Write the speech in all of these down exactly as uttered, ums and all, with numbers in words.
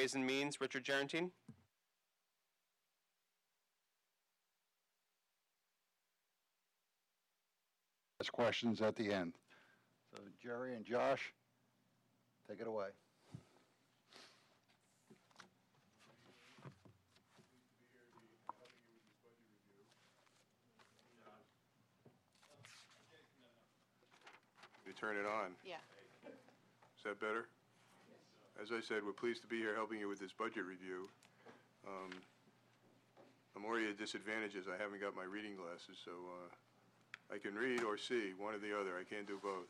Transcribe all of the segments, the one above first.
Ways and Means, Richard Gerantine. Ask questions at the end. So Jerry and Josh, take it away. You turn it on. Yeah. Is that better? As I said, we're pleased to be here helping you with this budget review. Um, I'm already at a disadvantage as I haven't got my reading glasses, so uh, I can read or see, one or the other. I can't do both.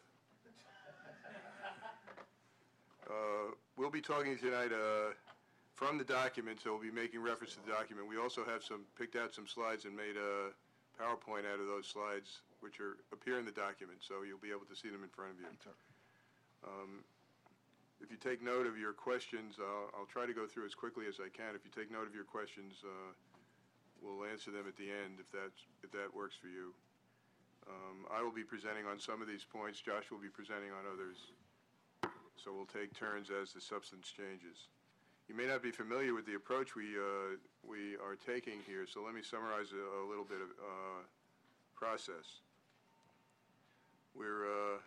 Uh, we'll be talking tonight uh, from the document, so we'll be making reference to the document. We also have some picked out some slides and made a PowerPoint out of those slides, which are appear in the document, so you'll be able to see them in front of you. Um, if you take note of your questions, uh, I'll try to go through as quickly as I can. If you take note of your questions, uh, we'll answer them at the end if that's if that works for you. Um, I will be presenting on some of these points. Josh will be presenting on others. So we'll take turns as the substance changes. You may not be familiar with the approach we uh, we are taking here, so let me summarize a, a little bit of uh, process. We're uh,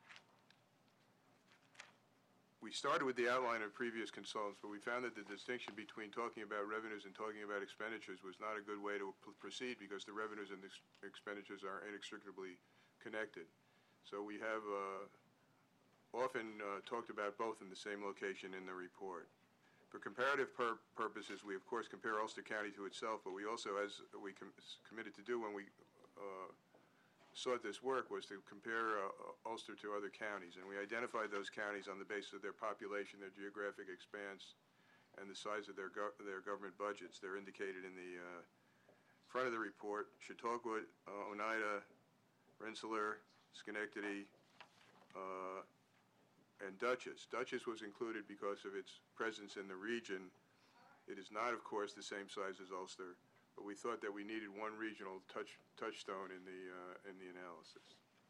we started with the outline of previous consultants, but we found that the distinction between talking about revenues and talking about expenditures was not a good way to proceed because the revenues and the ex expenditures are inextricably connected. So we have uh, often uh, talked about both in the same location in the report. For comparative pur purposes, we of course compare Ulster County to itself, but we also, as we com committed to do when we uh, sought this work, was to compare uh, Ulster to other counties, and we identified those counties on the basis of their population, their geographic expanse, and the size of their go their government budgets. They're indicated in the uh, front of the report: Chautauqua, uh, Oneida, Rensselaer, Schenectady, uh, and Dutchess. Dutchess was included because of its presence in the region. It is not, of course, the same size as Ulster, but we thought that we needed one regional touch, touchstone in the, uh, in the analysis.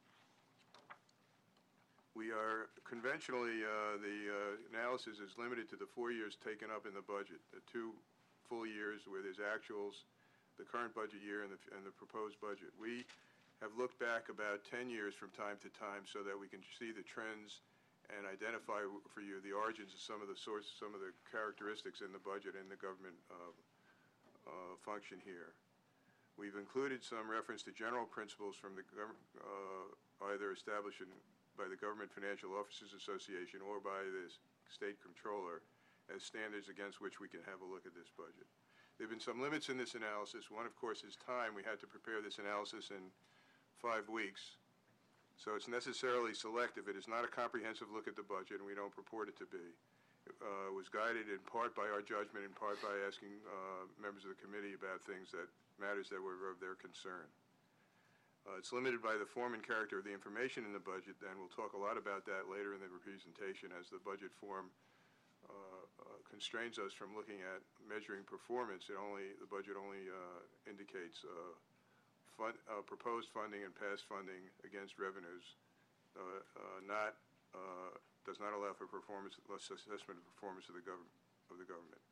We are conventionally, uh, the uh, analysis is limited to the four years taken up in the budget, the two full years where there's actuals, the current budget year and the, and the proposed budget. We have looked back about ten years from time to time so that we can see the trends and identify for you the origins of some of the sources, some of the characteristics in the budget and the government uh, uh, function here. We've included some reference to general principles from the government, uh, either established in, by the Government Financial Officers Association or by the state controller as standards against which we can have a look at this budget. There have been some limits in this analysis. One, of course, is time. We had to prepare this analysis in five weeks. So it's necessarily selective. It is not a comprehensive look at the budget, and we don't purport it to be. Uh, it was guided in part by our judgment, in part by asking uh, members of the committee about things that, matters that were of their concern. Uh, it's limited by the form and character of the information in the budget, and we'll talk a lot about that later in the presentation as the budget form uh, uh, constrains us from looking at measuring performance. It only, the budget only uh, indicates uh, Fund, uh, proposed funding and past funding against revenues, uh, uh, not uh, does not allow for performance assessment of performance of the government of the government.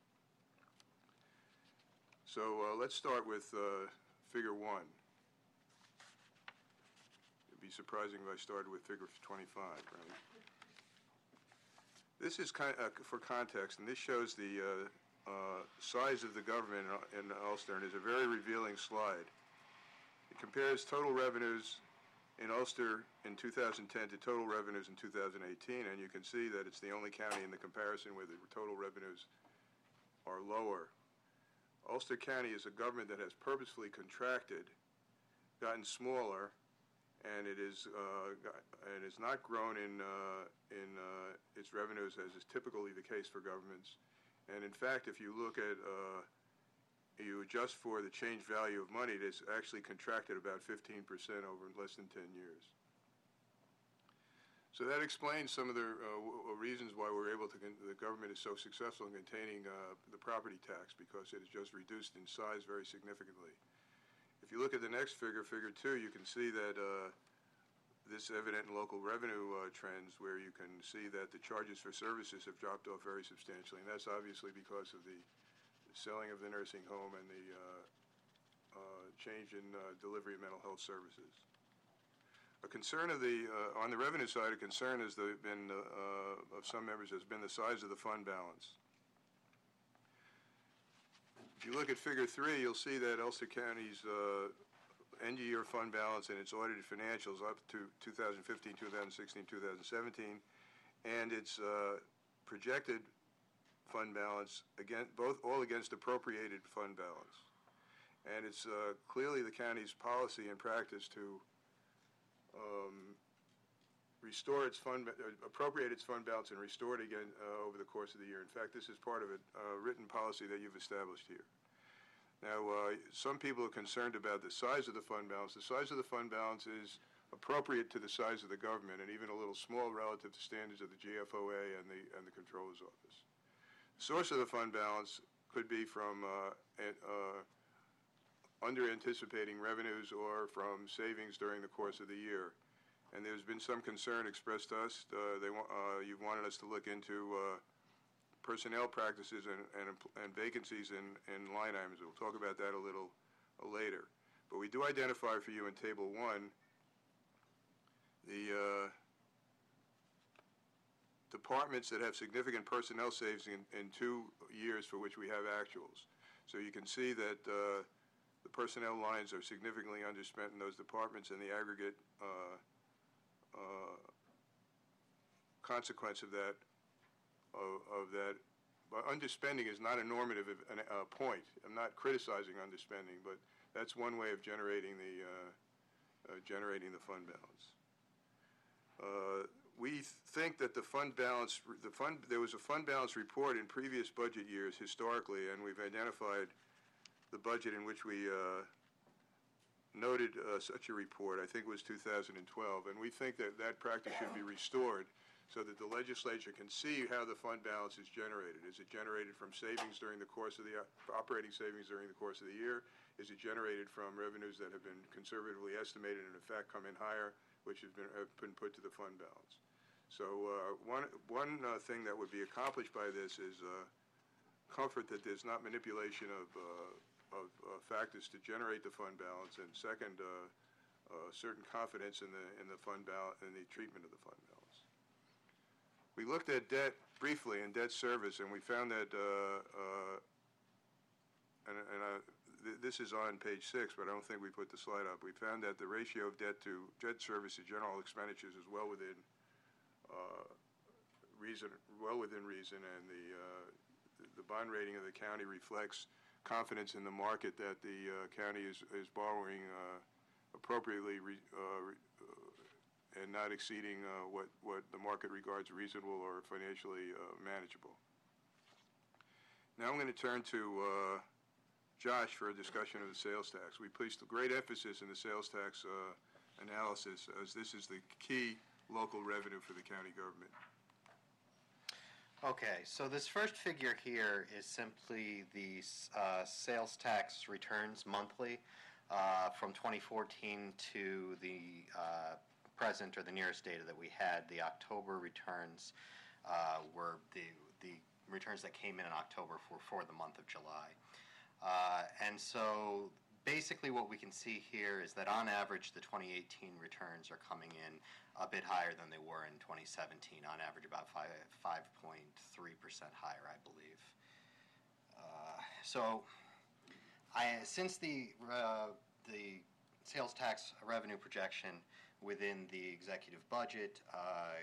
So uh, let's start with uh, Figure one. It'd be surprising if I started with Figure twenty-five, right? This is kind of, uh, for context, and this shows the uh, uh, size of the government in, in Ulster, and is a very revealing slide. It compares total revenues in Ulster in two thousand ten to total revenues in two thousand eighteen, and you can see that it's the only county in the comparison where the total revenues are lower. Ulster County is a government that has purposefully contracted, gotten smaller, and it is uh, and is not grown in uh, in uh, its revenues as is typically the case for governments. And in fact, if you look at uh, you adjust for the change value of money, it has actually contracted about fifteen percent over less than ten years. So that explains some of the uh, reasons why we're able to, the government is so successful in containing uh, the property tax, because it is just reduced in size very significantly. If you look at the next figure, Figure two, you can see that uh, this evident in local revenue uh, trends, where you can see that the charges for services have dropped off very substantially, and that's obviously because of the selling of the nursing home and the uh, uh, change in uh, delivery of mental health services. A concern of the, uh, on the revenue side, a concern has the, been, uh, of some members has been the size of the fund balance. If you look at figure three, you'll see that Ulster County's uh, end-of-year fund balance and its audited financials up to two thousand fifteen, two thousand sixteen, two thousand seventeen, and its uh, projected fund balance, again, both all against appropriated fund balance. And it's uh, clearly the county's policy and practice to um, restore its fund, uh, appropriate its fund balance and restore it again uh, over the course of the year. In fact, this is part of a uh, written policy that you've established here. Now, uh, some people are concerned about the size of the fund balance. The size of the fund balance is appropriate to the size of the government, and even a little small relative to standards of the G F O A and the and the Comptroller's Office. The source of the fund balance could be from uh, uh, under anticipating revenues or from savings during the course of the year. And there's been some concern expressed to us. Uh, they want, uh, you've wanted us to look into uh, personnel practices and, and, and vacancies in, in line items. We'll talk about that a little uh, later. But we do identify for you in Table one the uh, departments that have significant personnel savings in, in two years for which we have actuals. So you can see that uh, the personnel lines are significantly underspent in those departments, and the aggregate uh, uh, consequence of that Of, of that, but underspending is not a normative uh, point. I'm not criticizing underspending, but that's one way of generating the uh, uh, generating the fund balance. Uh, we think that the fund balance, the fund, there was a fund balance report in previous budget years historically, and we've identified the budget in which we uh, noted uh, such a report. I think it was two thousand twelve, and we think that that practice should be restored, so that the legislature can see how the fund balance is generated. Is it generated from savings during the course of the, uh, operating savings during the course of the year? Is it generated from revenues that have been conservatively estimated and in fact come in higher, which have been, have been put to the fund balance? So uh, one, one uh, thing that would be accomplished by this is uh, comfort that there's not manipulation of, uh, of uh, factors to generate the fund balance, and second, uh, uh, certain confidence in the, in the fund balance, in the treatment of the fund balance. We looked at debt briefly and debt service, and we found that, uh, uh, and, and uh, th this is on page six, but I don't think we put the slide up. We found that the ratio of debt to debt service to general expenditures is well within uh, reason, well within reason, and the uh, the bond rating of the county reflects confidence in the market that the uh, county is is borrowing uh, appropriately. Re, uh, and not exceeding uh, what, what the market regards reasonable or financially uh, manageable. Now I'm going to turn to uh, Josh for a discussion of the sales tax. We placed a great emphasis in the sales tax uh, analysis, as this is the key local revenue for the county government. Okay, so this first figure here is simply the uh, sales tax returns monthly uh, from twenty fourteen to the uh, present, or the nearest data that we had. The October returns uh, were the the returns that came in in October for, for the month of July. Uh, and so basically what we can see here is that on average the twenty eighteen returns are coming in a bit higher than they were in twenty seventeen, on average about five point three percent higher, I believe. Uh, so I, since the, uh, the sales tax revenue projection within the executive budget uh,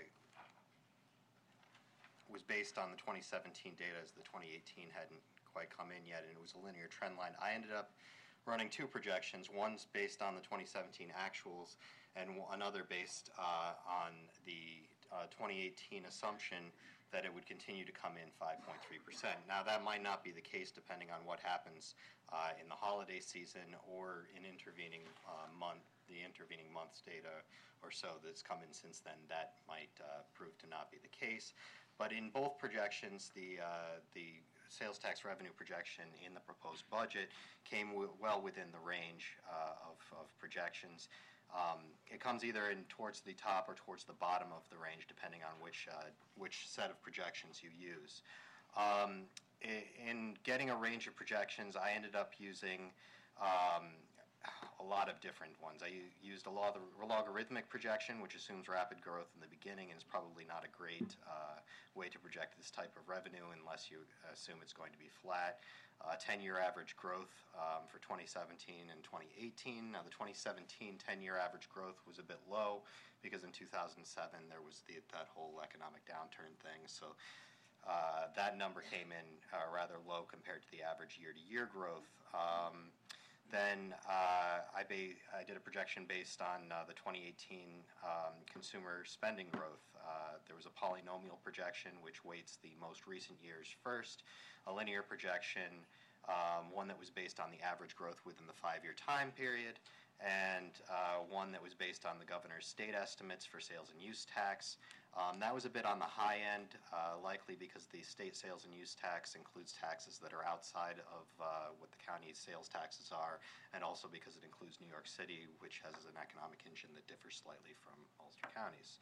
was based on the twenty seventeen data, as the twenty eighteen hadn't quite come in yet, and it was a linear trend line. I ended up running two projections. One's based on the twenty seventeen actuals, and another based uh, on the uh, twenty eighteen assumption that it would continue to come in five point three percent. Now, that might not be the case depending on what happens uh, in the holiday season or in intervening uh, month, the intervening month's data or so that's come in since then. That might uh, prove to not be the case. But in both projections, the uh, the sales tax revenue projection in the proposed budget came w well within the range uh, of, of projections. Um, it comes either in towards the top or towards the bottom of the range, depending on which uh, which set of projections you use. Um, i- in getting a range of projections, I ended up using um, a lot of different ones. I u- used a log- logarithmic projection, which assumes rapid growth in the beginning and is probably not a great uh, way to project this type of revenue unless you assume it's going to be flat. Uh, ten-year average growth um, for twenty seventeen and twenty eighteen. Now, the twenty seventeen ten-year average growth was a bit low because in two thousand seven there was the, that whole economic downturn thing. So uh, that number came in uh, rather low compared to the average year-to-year growth. Um, Then uh, I, ba- I did a projection based on uh, the twenty eighteen um, consumer spending growth. Uh, there was a polynomial projection which weights the most recent years first, a linear projection, um, one that was based on the average growth within the five-year time period, and uh, one that was based on the governor's state estimates for sales and use tax. Um, that was a bit on the high end, uh, likely because the state sales and use tax includes taxes that are outside of uh, what the county's sales taxes are, and also because it includes New York City, which has an economic engine that differs slightly from Ulster counties.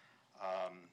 Um,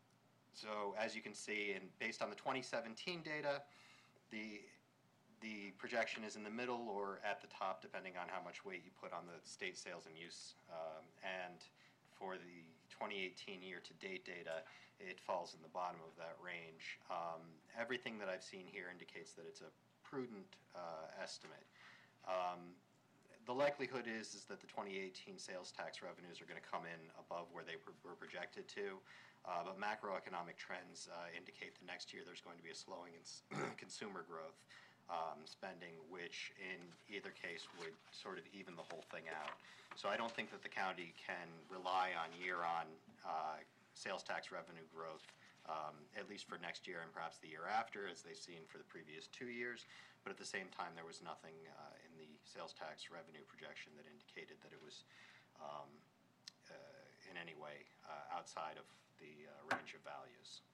so as you can see, and based on the twenty seventeen data, the the projection is in the middle or at the top, depending on how much weight you put on the state sales and use. Um, and for the twenty eighteen year-to-date data, it falls in the bottom of that range. Um, everything that I've seen here indicates that it's a prudent uh, estimate. Um, the likelihood is, is that the twenty eighteen sales tax revenues are going to come in above where they were, were projected to, uh, but macroeconomic trends uh, indicate that next year there's going to be a slowing in s- consumer growth. Um, spending, which in either case would sort of even the whole thing out. So I don't think that the county can rely on year-on uh, sales tax revenue growth, um, at least for next year and perhaps the year after, as they've seen for the previous two years. But at the same time, there was nothing uh, in the sales tax revenue projection that indicated that it was um, uh, in any way uh, outside of the uh, range of values.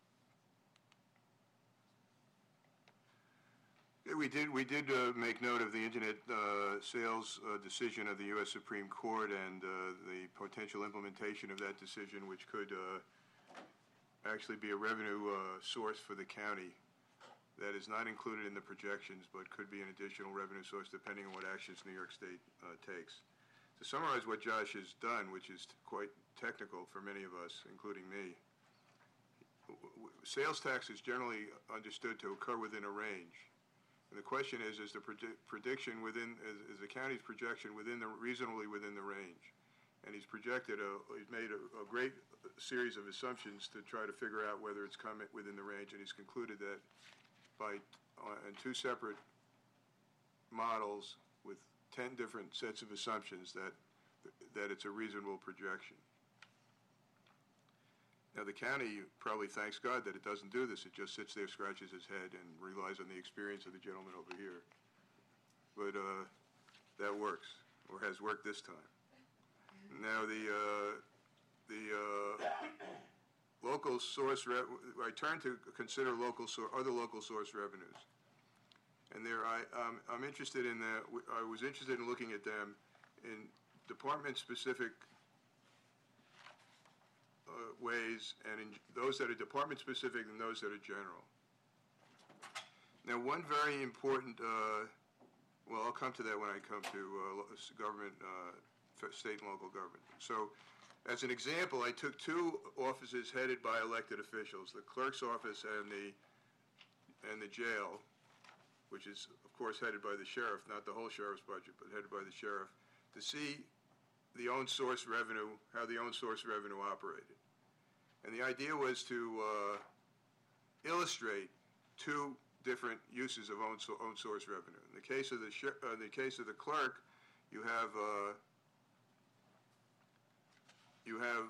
Yeah, we did, we did uh, make note of the internet uh, sales uh, decision of the U S Supreme Court and uh, the potential implementation of that decision, which could uh, actually be a revenue uh, source for the county that is not included in the projections, but could be an additional revenue source depending on what actions New York State uh, takes. To summarize what Josh has done, which is quite technical for many of us, including me, w- w- sales tax is generally understood to occur within a range. And the question is, is the predi- prediction within, is, is the county's projection within the, reasonably within the range? And he's projected, a, he's made a, a great series of assumptions to try to figure out whether it's come within the range, and he's concluded that by, uh, in two separate models with ten different sets of assumptions, that, that it's a reasonable projection. Now, the county probably thanks God that it doesn't do this. It just sits there, scratches its head, and relies on the experience of the gentleman over here. But uh, that works, or has worked this time. Now, the uh, the uh, local source, re- I turn to consider local so- other local source revenues. And there, I, um, I'm interested in that. I was interested in looking at them in department-specific Uh, ways, and in those that are department specific and those that are general. Now, one very important, uh, well, I'll come to that when I come to uh, government, uh, state and local government. So, as an example, I took two offices headed by elected officials, the clerk's office and the and the jail, which is, of course, headed by the sheriff, not the whole sheriff's budget, but headed by the sheriff, to see the own source revenue, how the own source revenue operated. And the idea was to uh, illustrate two different uses of own, so, own source revenue. In the case of the sh- uh, in the case of the clerk, you have uh, you have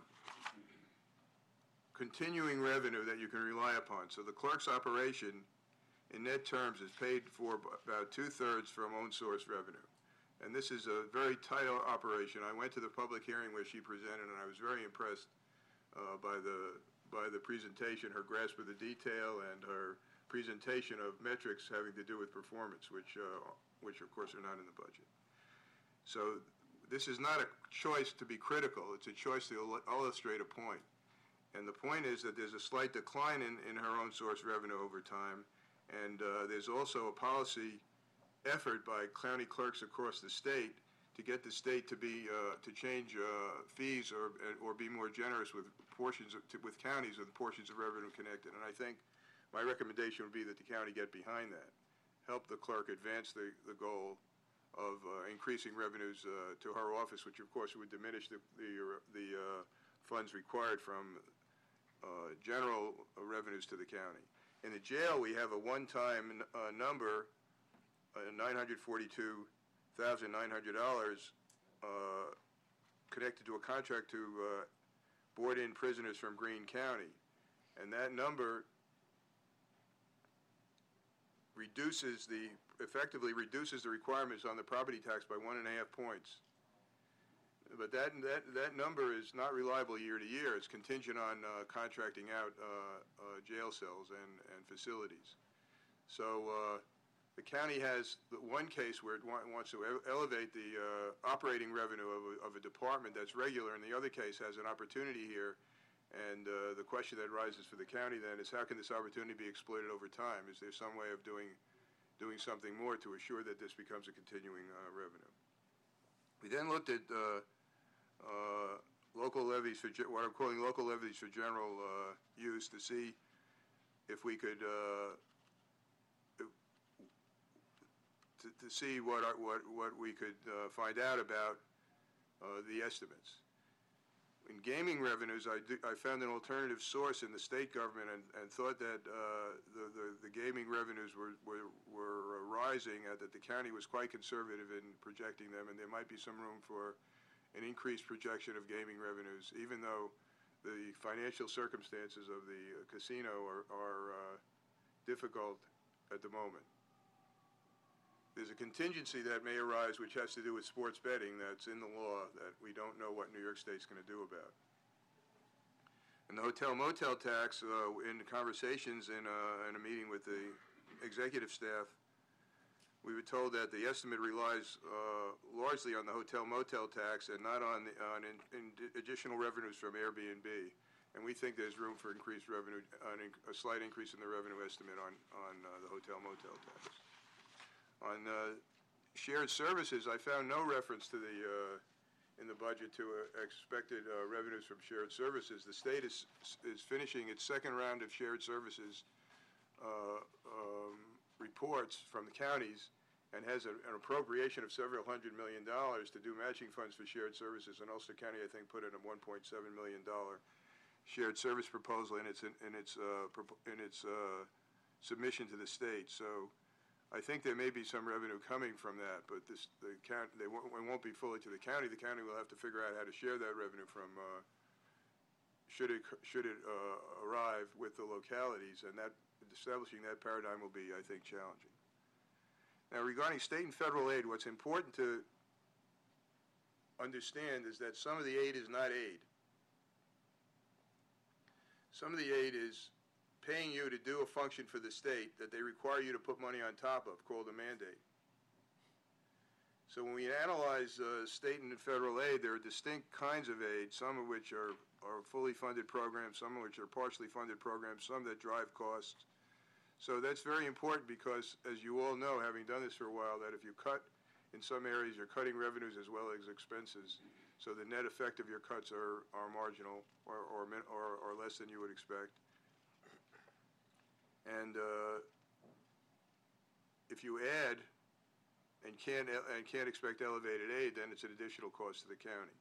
continuing revenue that you can rely upon. So the clerk's operation, in net terms, is paid for b- about two-thirds from own source revenue. And this is a very tight operation. I went to the public hearing where she presented, and I was very impressed uh, by the by the presentation, her grasp of the detail, and her presentation of metrics having to do with performance, which uh, which of course are not in the budget. So this is not a choice to be critical. It's a choice to il- illustrate a point. And the point is that there's a slight decline in, in her own source revenue over time, and uh, there's also a policy effort by county clerks across the state to get the state to be uh, to change uh, fees or or be more generous with portions of, to, with counties with portions of revenue connected. And I think my recommendation would be that the county get behind that, help the clerk advance the, the goal of uh, increasing revenues uh, to her office, which of course would diminish the the, the uh, funds required from uh, general revenues to the county. In the jail, we have a one-time uh, number, uh, nine hundred forty-two thousand nine hundred dollars, uh, connected to a contract to uh, board in prisoners from Greene County, and that number reduces the effectively reduces the requirements on the property tax by one and a half points. But that that that number is not reliable year to year. It's contingent on uh, contracting out uh, uh, jail cells and, and facilities. So uh, the county has the one case where it wa- wants to ele- elevate the uh, operating revenue of a, of a department that's regular, and the other case has an opportunity here. And uh, the question that rises for the county then is, how can this opportunity be exploited over time? Is there some way of doing doing something more to assure that this becomes a continuing uh, revenue? We then looked at uh, uh, local levies for ge- what I'm calling local levies for general uh, use to see if we could uh, to, to see what our, what what we could uh, find out about uh, the estimates. In gaming revenues, I, do, I found an alternative source in the state government and, and thought that uh, the, the, the gaming revenues were, were, were rising, uh, that the county was quite conservative in projecting them, and there might be some room for an increased projection of gaming revenues, even though the financial circumstances of the uh, casino are, are uh, difficult at the moment. There's a contingency that may arise which has to do with sports betting that's in the law that we don't know what New York State's going to do about. And the hotel motel tax, uh, in conversations in, uh, in a meeting with the executive staff, we were told that the estimate relies uh, largely on the hotel motel tax and not on, the, on in, in additional revenues from Airbnb. And we think there's room for increased revenue, an in, a slight increase in the revenue estimate on, on uh, the hotel motel tax. On uh, shared services, I found no reference to the, uh, in the budget to uh, expected uh, revenues from shared services. The state is, is finishing its second round of shared services uh, um, reports from the counties and has a, an appropriation of several hundred million dollars to do matching funds for shared services. And Ulster County, I think, put in a one point seven million dollars shared service proposal in its, in its, uh, in its uh, submission to the state. So I think there may be some revenue coming from that, but this, the count, they won't, it won't be fully to the county. The county will have to figure out how to share that revenue from, uh, should it, should it uh, arrive with the localities, and that, establishing that paradigm will be, I think, challenging. Now, regarding state and federal aid, what's important to understand is that some of the aid is not aid. Some of the aid is paying you to do a function for the state that they require you to put money on top of, called a mandate. So when we analyze uh, state and federal aid, there are distinct kinds of aid, some of which are, are fully funded programs, some of which are partially funded programs, some that drive costs. So that's very important because, as you all know, having done this for a while, that if you cut in some areas, you're cutting revenues as well as expenses. So the net effect of your cuts are, are marginal or, or, or, or less than you would expect. And uh, if you add and can't, and can't expect elevated aid, then it's an additional cost to the county.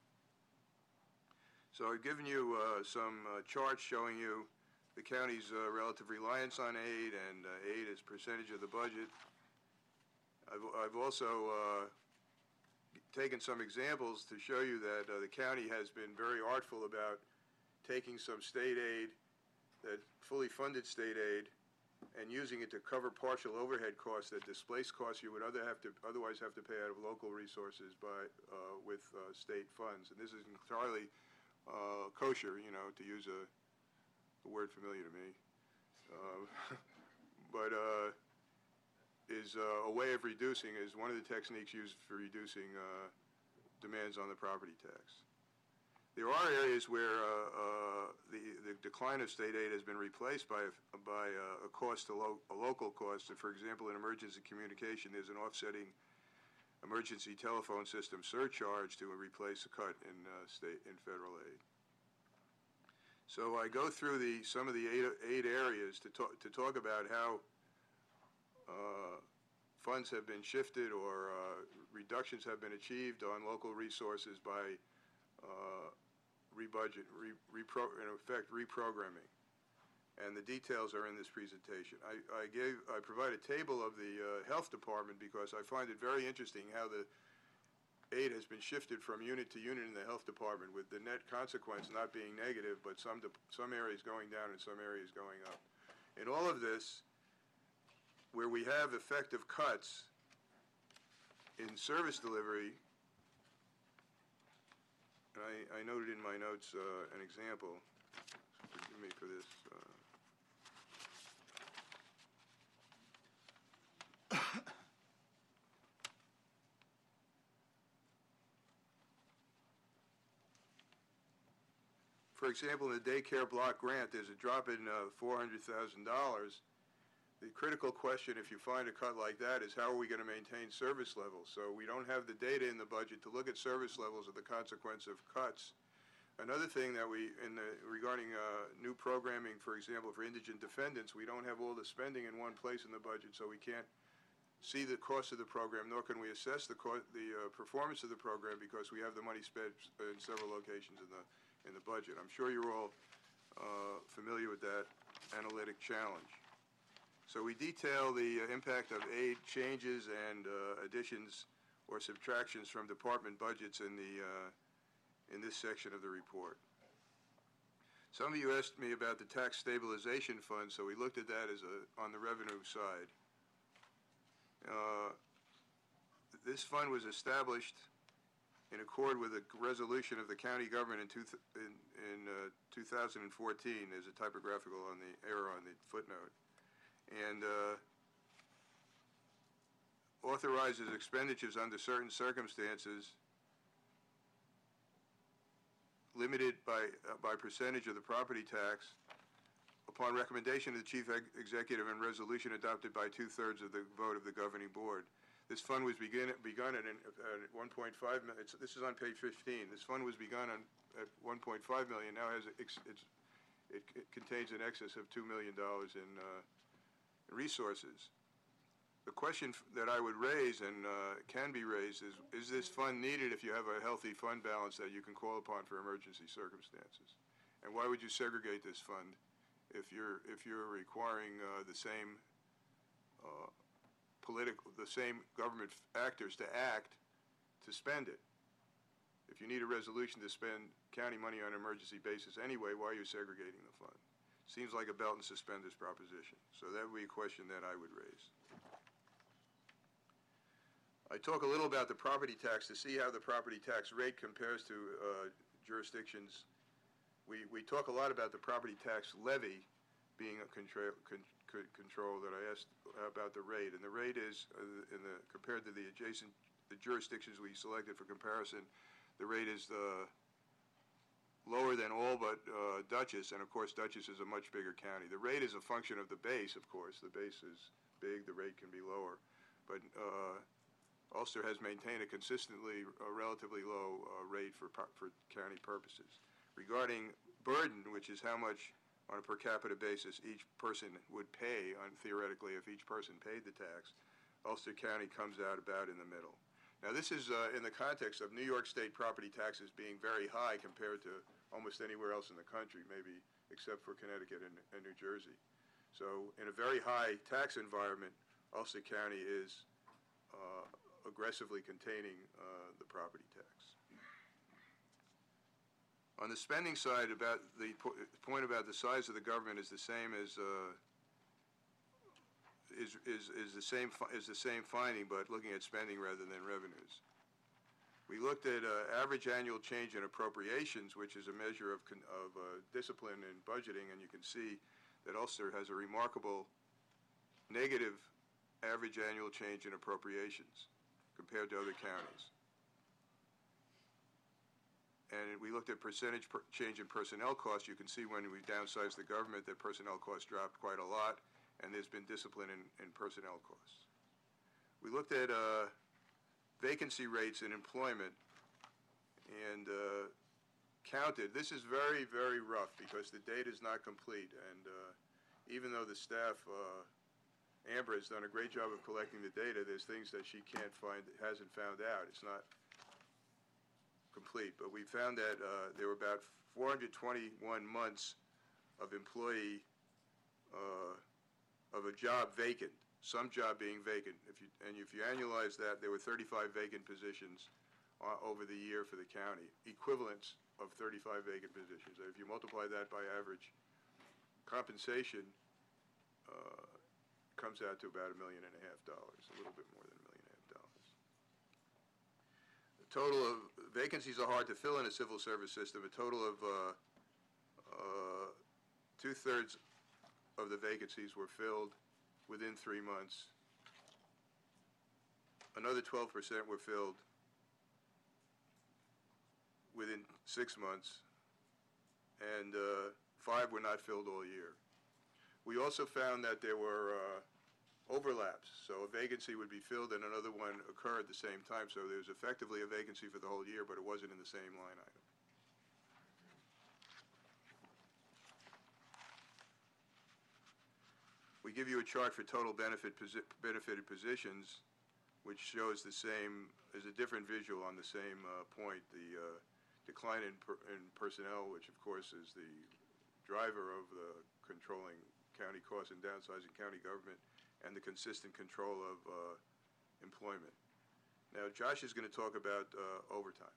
So I've given you uh, some uh, charts showing you the county's uh, relative reliance on aid and uh, aid as percentage of the budget. I've, I've also uh, taken some examples to show you that uh, the county has been very artful about taking some state aid, that fully funded state aid, and using it to cover partial overhead costs that displace costs you would other have to, otherwise have to pay out of local resources by, uh, with uh, state funds. And this is entirely uh, kosher, you know, to use a, a word familiar to me. Uh, but uh, is uh, a way of reducing, is one of the techniques used for reducing uh, demands on the property tax. There are areas where uh, uh, the, the decline of state aid has been replaced by, a- by uh, a cost, to lo- a local cost. So, for example, in emergency communication, there's an offsetting emergency telephone system surcharge to replace a cut in uh, state, in federal aid. So I go through the, some of the eight, eight areas to talk, to talk about how uh, funds have been shifted or uh, reductions have been achieved on local resources by uh, rebudget, re, repro, in effect, reprogramming. And the details are in this presentation. I, I gave, I provide a table of the uh, health department because I find it very interesting how the aid has been shifted from unit to unit in the health department, with the net consequence not being negative, but some, de, some areas going down and some areas going up. In all of this, where we have effective cuts in service delivery, and I, I noted in my notes uh, an example, forgive me for this. Uh, For example, in the daycare block grant, there's a drop in uh, four hundred thousand dollars. The critical question, if you find a cut like that, is how are we going to maintain service levels? So we don't have the data in the budget to look at service levels of the consequence of cuts. Another thing that we, in the, regarding uh, new programming, for example, for indigent defendants, we don't have all the spending in one place in the budget, so we can't see the cost of the program, nor can we assess the, co the uh, performance of the program because we have the money spent in several locations in the in the budget. I'm sure you're all uh, familiar with that analytic challenge. So we detail the uh, impact of aid changes and uh, additions or subtractions from department budgets in the uh, in this section of the report. Some of you asked me about the tax stabilization fund, so we looked at that as a on the revenue side. Uh, this fund was established in accord with a resolution of the county government in, two th in, in uh, two thousand fourteen. There's a typographical on the error on the footnote. And uh, authorizes expenditures under certain circumstances limited by, uh, by percentage of the property tax upon recommendation of the chief ex executive and resolution adopted by two-thirds of the vote of the governing board. This fund was begin, begun at, an, at one point five million. It's, this is on page fifteen. This fund was begun on, at one point five million. Now has it's, it's, it, it contains an excess of two million dollars in uh, resources. The question that I would raise and uh, can be raised is: is this fund needed if you have a healthy fund balance that you can call upon for emergency circumstances? And why would you segregate this fund if you're if you're requiring uh, the same uh, political, the same government actors to act to spend it? If you need a resolution to spend county money on an emergency basis anyway, why are you segregating the fund? Seems like a belt and suspenders proposition. So that would be a question that I would raise. I talk a little about the property tax to see how the property tax rate compares to uh, jurisdictions. We, we talk a lot about the property tax levy being a control, con, control that I asked about the rate, and the rate is uh, in the compared to the adjacent the jurisdictions we selected for comparison, the rate is the lower than all but uh, Dutchess, and of course Dutchess is a much bigger county. The rate is a function of the base, of course. The base is big, the rate can be lower, but uh, Ulster has maintained a consistently uh, relatively low uh, rate for for county purposes. Regarding burden, which is how much on a per capita basis each person would pay, on theoretically, if each person paid the tax, Ulster County comes out about in the middle. Now, this is uh, in the context of New York State property taxes being very high compared to almost anywhere else in the country, maybe except for Connecticut and, and New Jersey. So, in a very high tax environment, Ulster County is uh, aggressively containing uh, the property tax. On the spending side, about the po point about the size of the government is the same as uh, is is is the same is the same finding, but looking at spending rather than revenues. We looked at uh, average annual change in appropriations, which is a measure of con of uh, discipline in budgeting, and you can see that Ulster has a remarkable negative average annual change in appropriations compared to other counties. and we looked at percentage per change in personnel costs. You can see when we downsized the government that personnel costs dropped quite a lot, and there's been discipline in, in personnel costs. We looked at uh, vacancy rates in employment and uh, counted. This is very, very rough because the data is not complete, and uh, even though the staff, uh, Amber has done a great job of collecting the data, there's things that she can't find, hasn't found out. It's not complete, but we found that uh, there were about four hundred twenty-one months of employee, uh, of a job vacant, some job being vacant. If you, and if you annualize that, there were thirty-five vacant positions uh, over the year for the county, equivalents of thirty-five vacant positions. If you multiply that by average compensation, uh, comes out to about a million and a half dollars, a little bit more than a million and a half dollars. The total of vacancies are hard to fill in a civil service system. A total of uh, uh, two-thirds of the vacancies were filled within three months. Another twelve percent were filled within six months, and uh, five were not filled all year. We also found that there were uh, overlaps, so a vacancy would be filled and another one occur at the same time, so there was effectively a vacancy for the whole year, but it wasn't in the same line item. We give you a chart for total benefit posi benefited positions, which shows the same, is a different visual on the same uh, point, the uh, decline in, per in personnel, which of course is the driver of the controlling county costs and downsizing county government, and the consistent control of uh, employment. Now, Josh is going to talk about uh, overtime.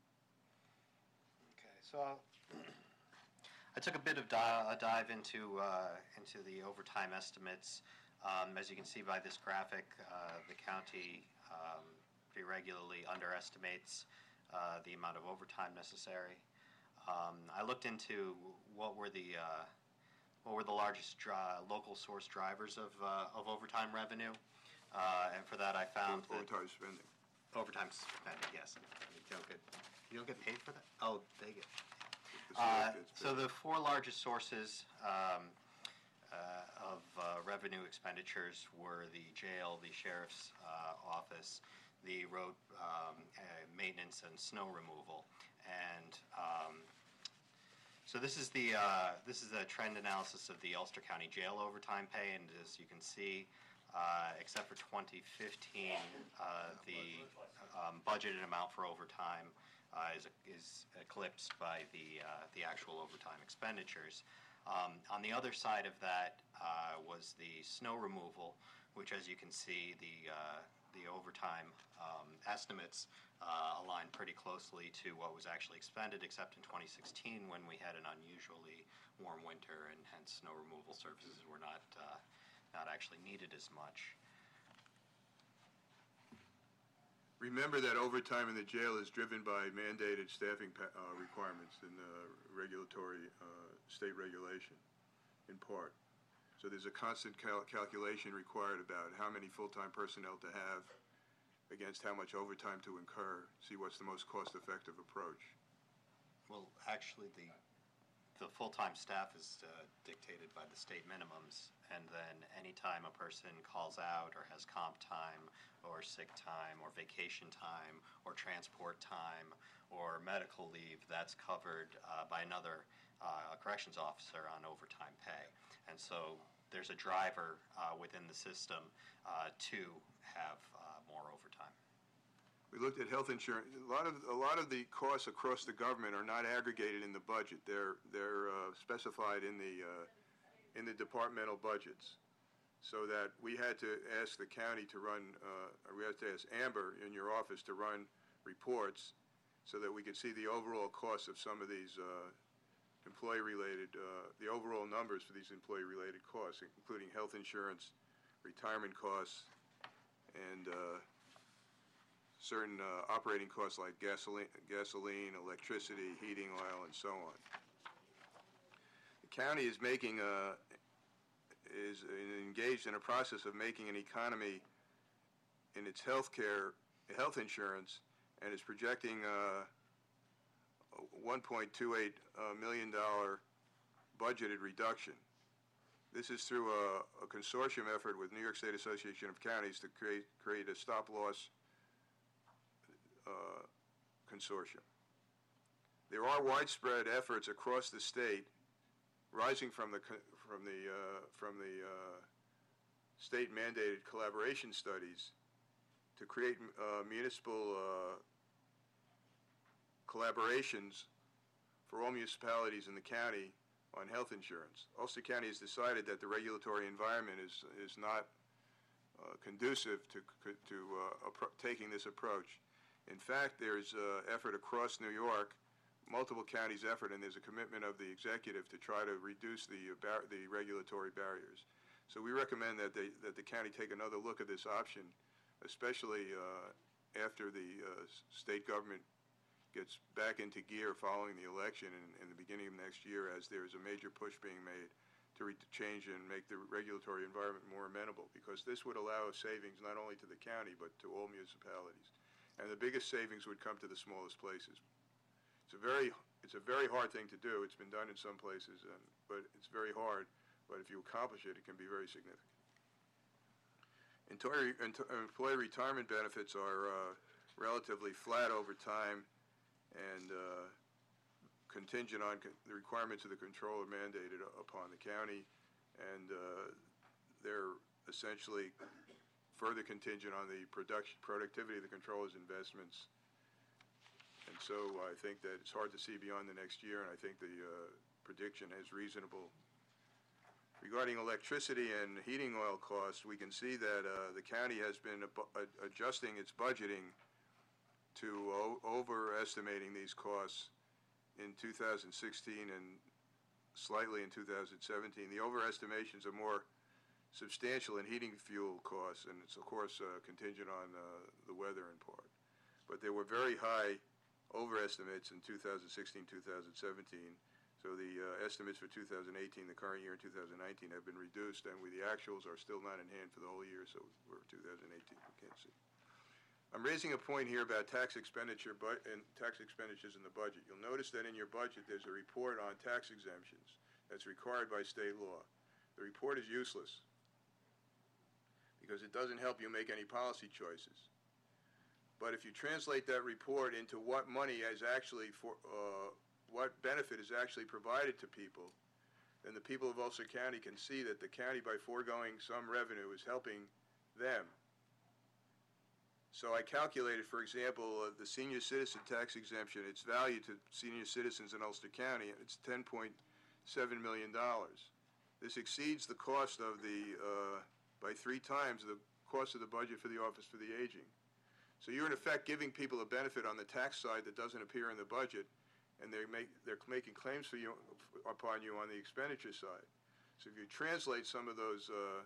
Okay, so I'll I took a bit of di a dive into uh, into the overtime estimates. Um, as you can see by this graphic, uh, the county um, pretty regularly underestimates uh, the amount of overtime necessary. Um, I looked into what were the uh, what were the largest dri local source drivers of uh, of overtime revenue, uh, and for that I found that Overtime spending. overtime spending. Yes, you don't get you don't get paid for that. Oh, they get. The Uh, select gets so paid. the four largest sources um, uh, of uh, revenue expenditures were the jail, the sheriff's uh, office, the road um, uh, maintenance and snow removal, and um, so this is the uh, this is a trend analysis of the Ulster County Jail overtime pay, and as you can see, uh, except for twenty fifteen, uh, the um, budgeted amount for overtime Uh, is, is eclipsed by the, uh, the actual overtime expenditures. Um, on the other side of that uh, was the snow removal, which, as you can see, the, uh, the overtime um, estimates uh, align pretty closely to what was actually expended, except in twenty sixteen when we had an unusually warm winter, and hence snow removal services were not, uh, not actually needed as much. Remember that overtime in the jail is driven by mandated staffing pa uh, requirements in uh, regulatory uh, state regulation, in part. So there's a constant cal calculation required about how many full-time personnel to have against how much overtime to incur, see what's the most cost-effective approach. Well, actually, the the full-time staff is uh, dictated by the state minimums, and then anytime a person calls out or has comp time or sick time or vacation time or transport time or medical leave, that's covered uh, by another uh, corrections officer on overtime pay. And so there's a driver uh, within the system uh, to have uh, more overtime. We looked at health insurance. A lot of a lot of the costs across the government are not aggregated in the budget. They're they're uh, specified in the uh, in the departmental budgets, so that we had to ask the county to run. Uh, or we had to ask Amber in your office to run reports, so that we could see the overall costs of some of these uh, employee-related, uh, the overall numbers for these employee-related costs, including health insurance, retirement costs, and uh, certain uh, operating costs like gasoline, gasoline, electricity, heating oil, and so on. The county is making a, is engaged in a process of making an economy in its health care, health insurance, and is projecting uh, one point two eight uh, million dollar budgeted reduction. This is through a, a consortium effort with New York State Association of Counties to create create a stop-loss uh, consortium. There are widespread efforts across the state, rising from the from the uh, from the uh, state-mandated collaboration studies, to create uh, municipal uh, collaborations for all municipalities in the county on health insurance. Ulster County has decided that the regulatory environment is is not uh, conducive to to uh, appro- taking this approach. In fact, there's uh, effort across New York, multiple counties' effort, and there's a commitment of the executive to try to reduce the uh, bar- the regulatory barriers. So we recommend that they that the county take another look at this option, especially uh, after the uh, state government gets back into gear following the election in, in the beginning of next year, as there is a major push being made to re- change and make the regulatory environment more amenable, because this would allow savings not only to the county but to all municipalities. And the biggest savings would come to the smallest places. It's a very, it's a very hard thing to do. It's been done in some places, and, but it's very hard. But if you accomplish it, it can be very significant. Employee, employee retirement benefits are uh, relatively flat over time, and uh, contingent on co- the requirements of the controller mandated upon the county, and uh, they're essentially further contingent on the production productivity of the controller's investments. And so I think that it's hard to see beyond the next year, and I think the uh, prediction is reasonable. Regarding electricity and heating oil costs, we can see that uh, the county has been ab- adjusting its budgeting to o- overestimating these costs in two thousand sixteen and slightly in two thousand seventeen. The overestimations are more substantial in heating fuel costs, and it's of course uh, contingent on uh, the weather in part. But there were very high overestimates in two thousand sixteen, two thousand seventeen. So the uh, estimates for two thousand eighteen, the current year, and two thousand nineteen have been reduced, and we, the actuals are still not in hand for the whole year, so we're two thousand eighteen, we can't see. I'm raising a point here about tax expenditure bu- and tax expenditures in the budget. You'll notice that in your budget there's a report on tax exemptions that's required by state law. The report is useless because it doesn't help you make any policy choices. But if you translate that report into what money is actually for, uh, what benefit is actually provided to people, then the people of Ulster County can see that the county, by foregoing some revenue, is helping them. So I calculated, for example, uh, the senior citizen tax exemption, its value to senior citizens in Ulster County, it's ten point seven million dollars. This exceeds the cost of the, uh, by three times the cost of the budget for the Office for the Aging. So you're in effect giving people a benefit on the tax side that doesn't appear in the budget, and they make, they're making claims for you, upon you on the expenditure side. So if you translate some of those uh,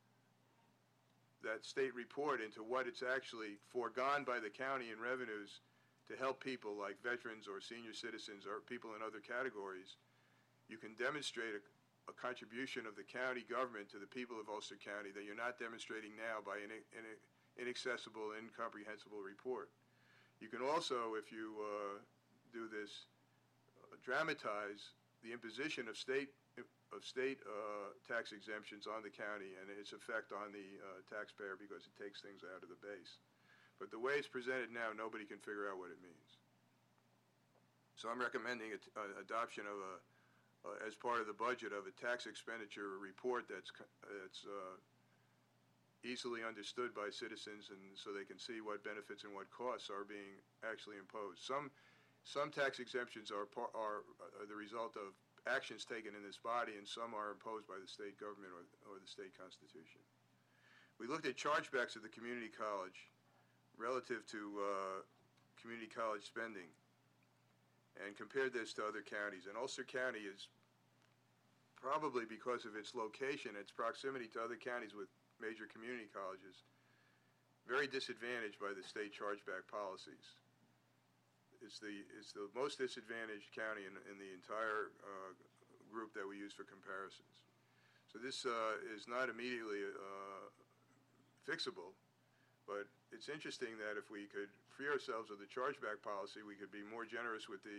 that state report into what it's actually foregone by the county in revenues to help people like veterans or senior citizens or people in other categories, you can demonstrate a, a contribution of the county government to the people of Ulster County that you're not demonstrating now by an, an inaccessible, incomprehensible report. You can also, if you uh, do this, uh, dramatize the imposition of state of state uh, tax exemptions on the county and its effect on the uh, taxpayer, because it takes things out of the base. But the way it's presented now, nobody can figure out what it means. So I'm recommending a, a adoption of a, uh, as part of the budget, of a tax expenditure report that's that's uh, easily understood by citizens, and so they can see what benefits and what costs are being actually imposed. Some some tax exemptions are par, are, are the result of actions taken in this body, and some are imposed by the state government or, or the state constitution. We looked at chargebacks at the community college relative to uh, community college spending and compared this to other counties. And Ulster County is probably, because of its location, its proximity to other counties with major community colleges, very disadvantaged by the state chargeback policies. It's the, it's the most disadvantaged county in, in the entire uh, group that we use for comparisons. So this uh, is not immediately uh, fixable, but it's interesting that if we could free ourselves of the chargeback policy, we could be more generous with the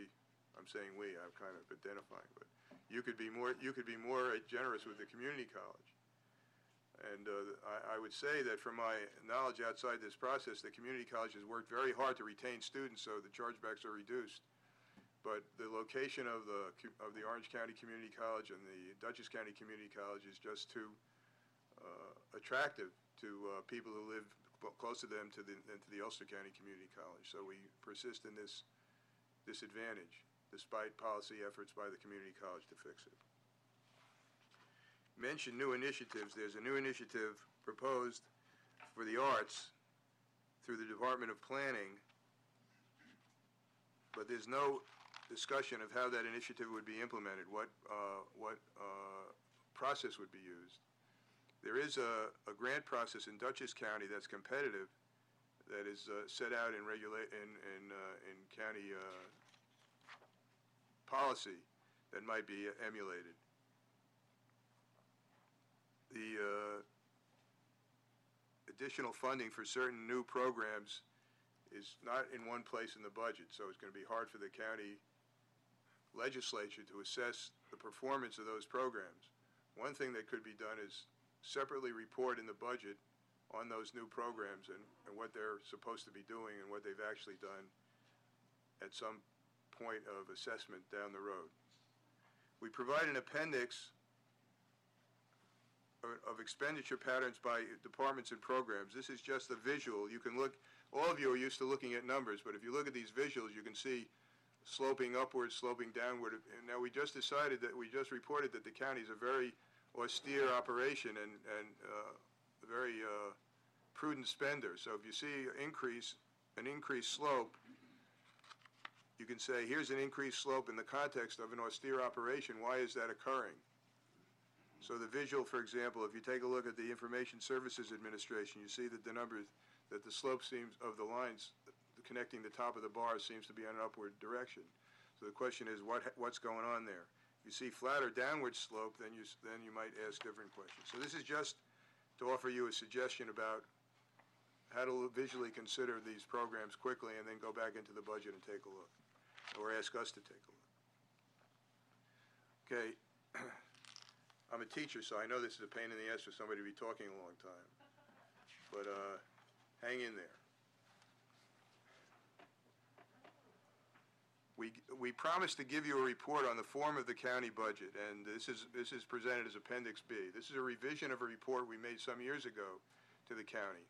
I'm saying we, I'm kind of identifying, but you could be more, you could be more generous with the community college. And uh, I, I would say that from my knowledge outside this process, the community college has worked very hard to retain students, so the chargebacks are reduced. But the location of the of the Orange County Community College and the Dutchess County Community College is just too uh, attractive to uh, people who live close to them to the than to the Ulster County Community College. So we persist in this disadvantage, despite policy efforts by the community college to fix it. Mention new initiatives. There's a new initiative proposed for the arts through the Department of Planning, but there's no discussion of how that initiative would be implemented, what, uh, what uh, process would be used. There is a, a grant process in Dutchess County that's competitive, that is uh, set out in, regula- in, in, uh, in county uh, policy that might be emulated. The uh, additional funding for certain new programs is not in one place in the budget, so it's going to be hard for the county legislature to assess the performance of those programs. One thing that could be done is separately report in the budget on those new programs and, and what they're supposed to be doing and what they've actually done at some point of assessment down the road. We provide an appendix of expenditure patterns by departments and programs. This is just a visual. You can look, all of you are used to looking at numbers, but if you look at these visuals, you can see sloping upward, sloping downward. And now we just decided that, we just reported that the county is a very austere operation and, and uh, a very uh, prudent spender. So if you see increase, an increased slope, you can say, here's an increased slope in the context of an austere operation. Why is that occurring? So the visual, for example, if you take a look at the Information Services Administration, you see that the numbers, that the slope seems, of the lines connecting the top of the bars seems to be on an upward direction. So the question is, what what's going on there? If you see flat or downward slope, then you, then you might ask different questions. So this is just to offer you a suggestion about how to visually consider these programs quickly and then go back into the budget and take a look, or ask us to take a look. Okay. I'm a teacher, so I know this is a pain in the ass for somebody to be talking a long time. But uh, hang in there. We, we promised to give you a report on the form of the county budget, and this is, this is presented as Appendix B. This is a revision of a report we made some years ago to the county.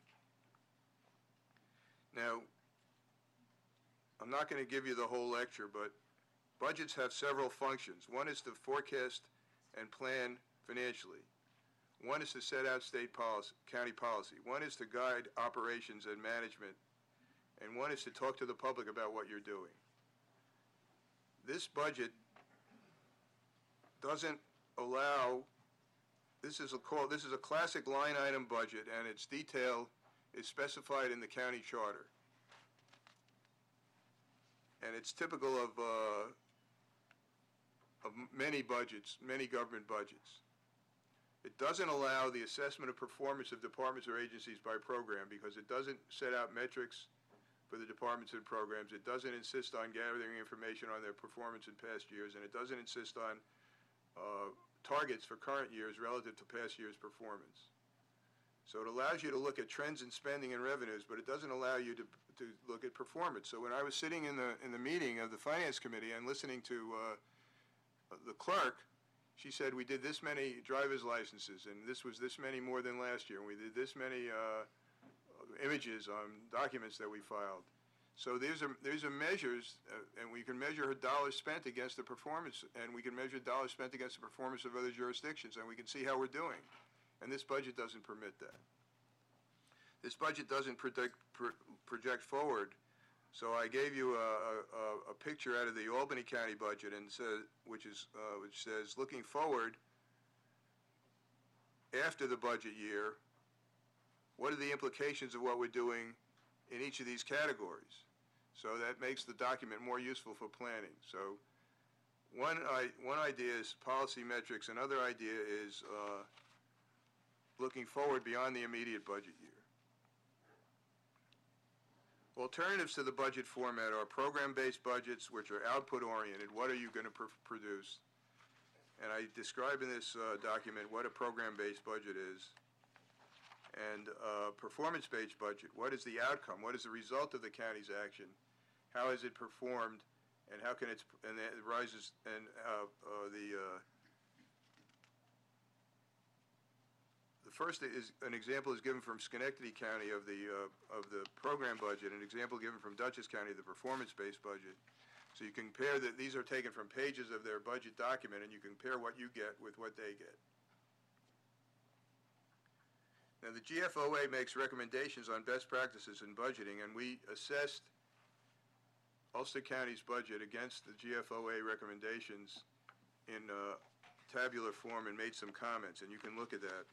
Now, I'm not going to give you the whole lecture, but budgets have several functions. One is to forecast and plan financially. One is to set out state policy, county policy. One is to guide operations and management. And one is to talk to the public about what you're doing. This budget doesn't allow, this is a call, this is a classic line item budget, and its detail is specified in the county charter. And it's typical of uh, of many budgets, many government budgets. It doesn't allow the assessment of performance of departments or agencies by program because it doesn't set out metrics for the departments and programs. It doesn't insist on gathering information on their performance in past years, and it doesn't insist on uh, targets for current years relative to past years' performance. So it allows you to look at trends in spending and revenues, but it doesn't allow you to, to look at performance. So when I was sitting in the, in the meeting of the Finance Committee and listening to uh, the clerk, she said we did this many driver's licenses, and this was this many more than last year, and we did this many uh, images on documents that we filed. So these are, these are measures, uh, and we can measure her dollars spent against the performance, and we can measure dollars spent against the performance of other jurisdictions, and we can see how we're doing. And this budget doesn't permit that. This budget doesn't predict, pro project forward. So I gave you a, a, a picture out of the Albany County budget, and says, which is uh, which says, looking forward, after the budget year, what are the implications of what we're doing in each of these categories? So that makes the document more useful for planning. So one I, one idea is policy metrics. Another idea is uh, looking forward beyond the immediate budget year. Alternatives to the budget format are program-based budgets, which are output-oriented. What are you going to pr- produce? And I describe in this uh, document what a program-based budget is. And uh, performance-based budget, what is the outcome? What is the result of the county's action? How is it performed? And how can it, and it rises, and uh, uh, the, uh, the first is, an example is given from Schenectady County of the, uh, of the program budget, an example given from Dutchess County, the performance-based budget. So you compare that, these are taken from pages of their budget document, and you compare what you get with what they get. Now, the G F O A makes recommendations on best practices in budgeting, and we assessed Ulster County's budget against the G F O A recommendations in uh, tabular form and made some comments, and you can look at that.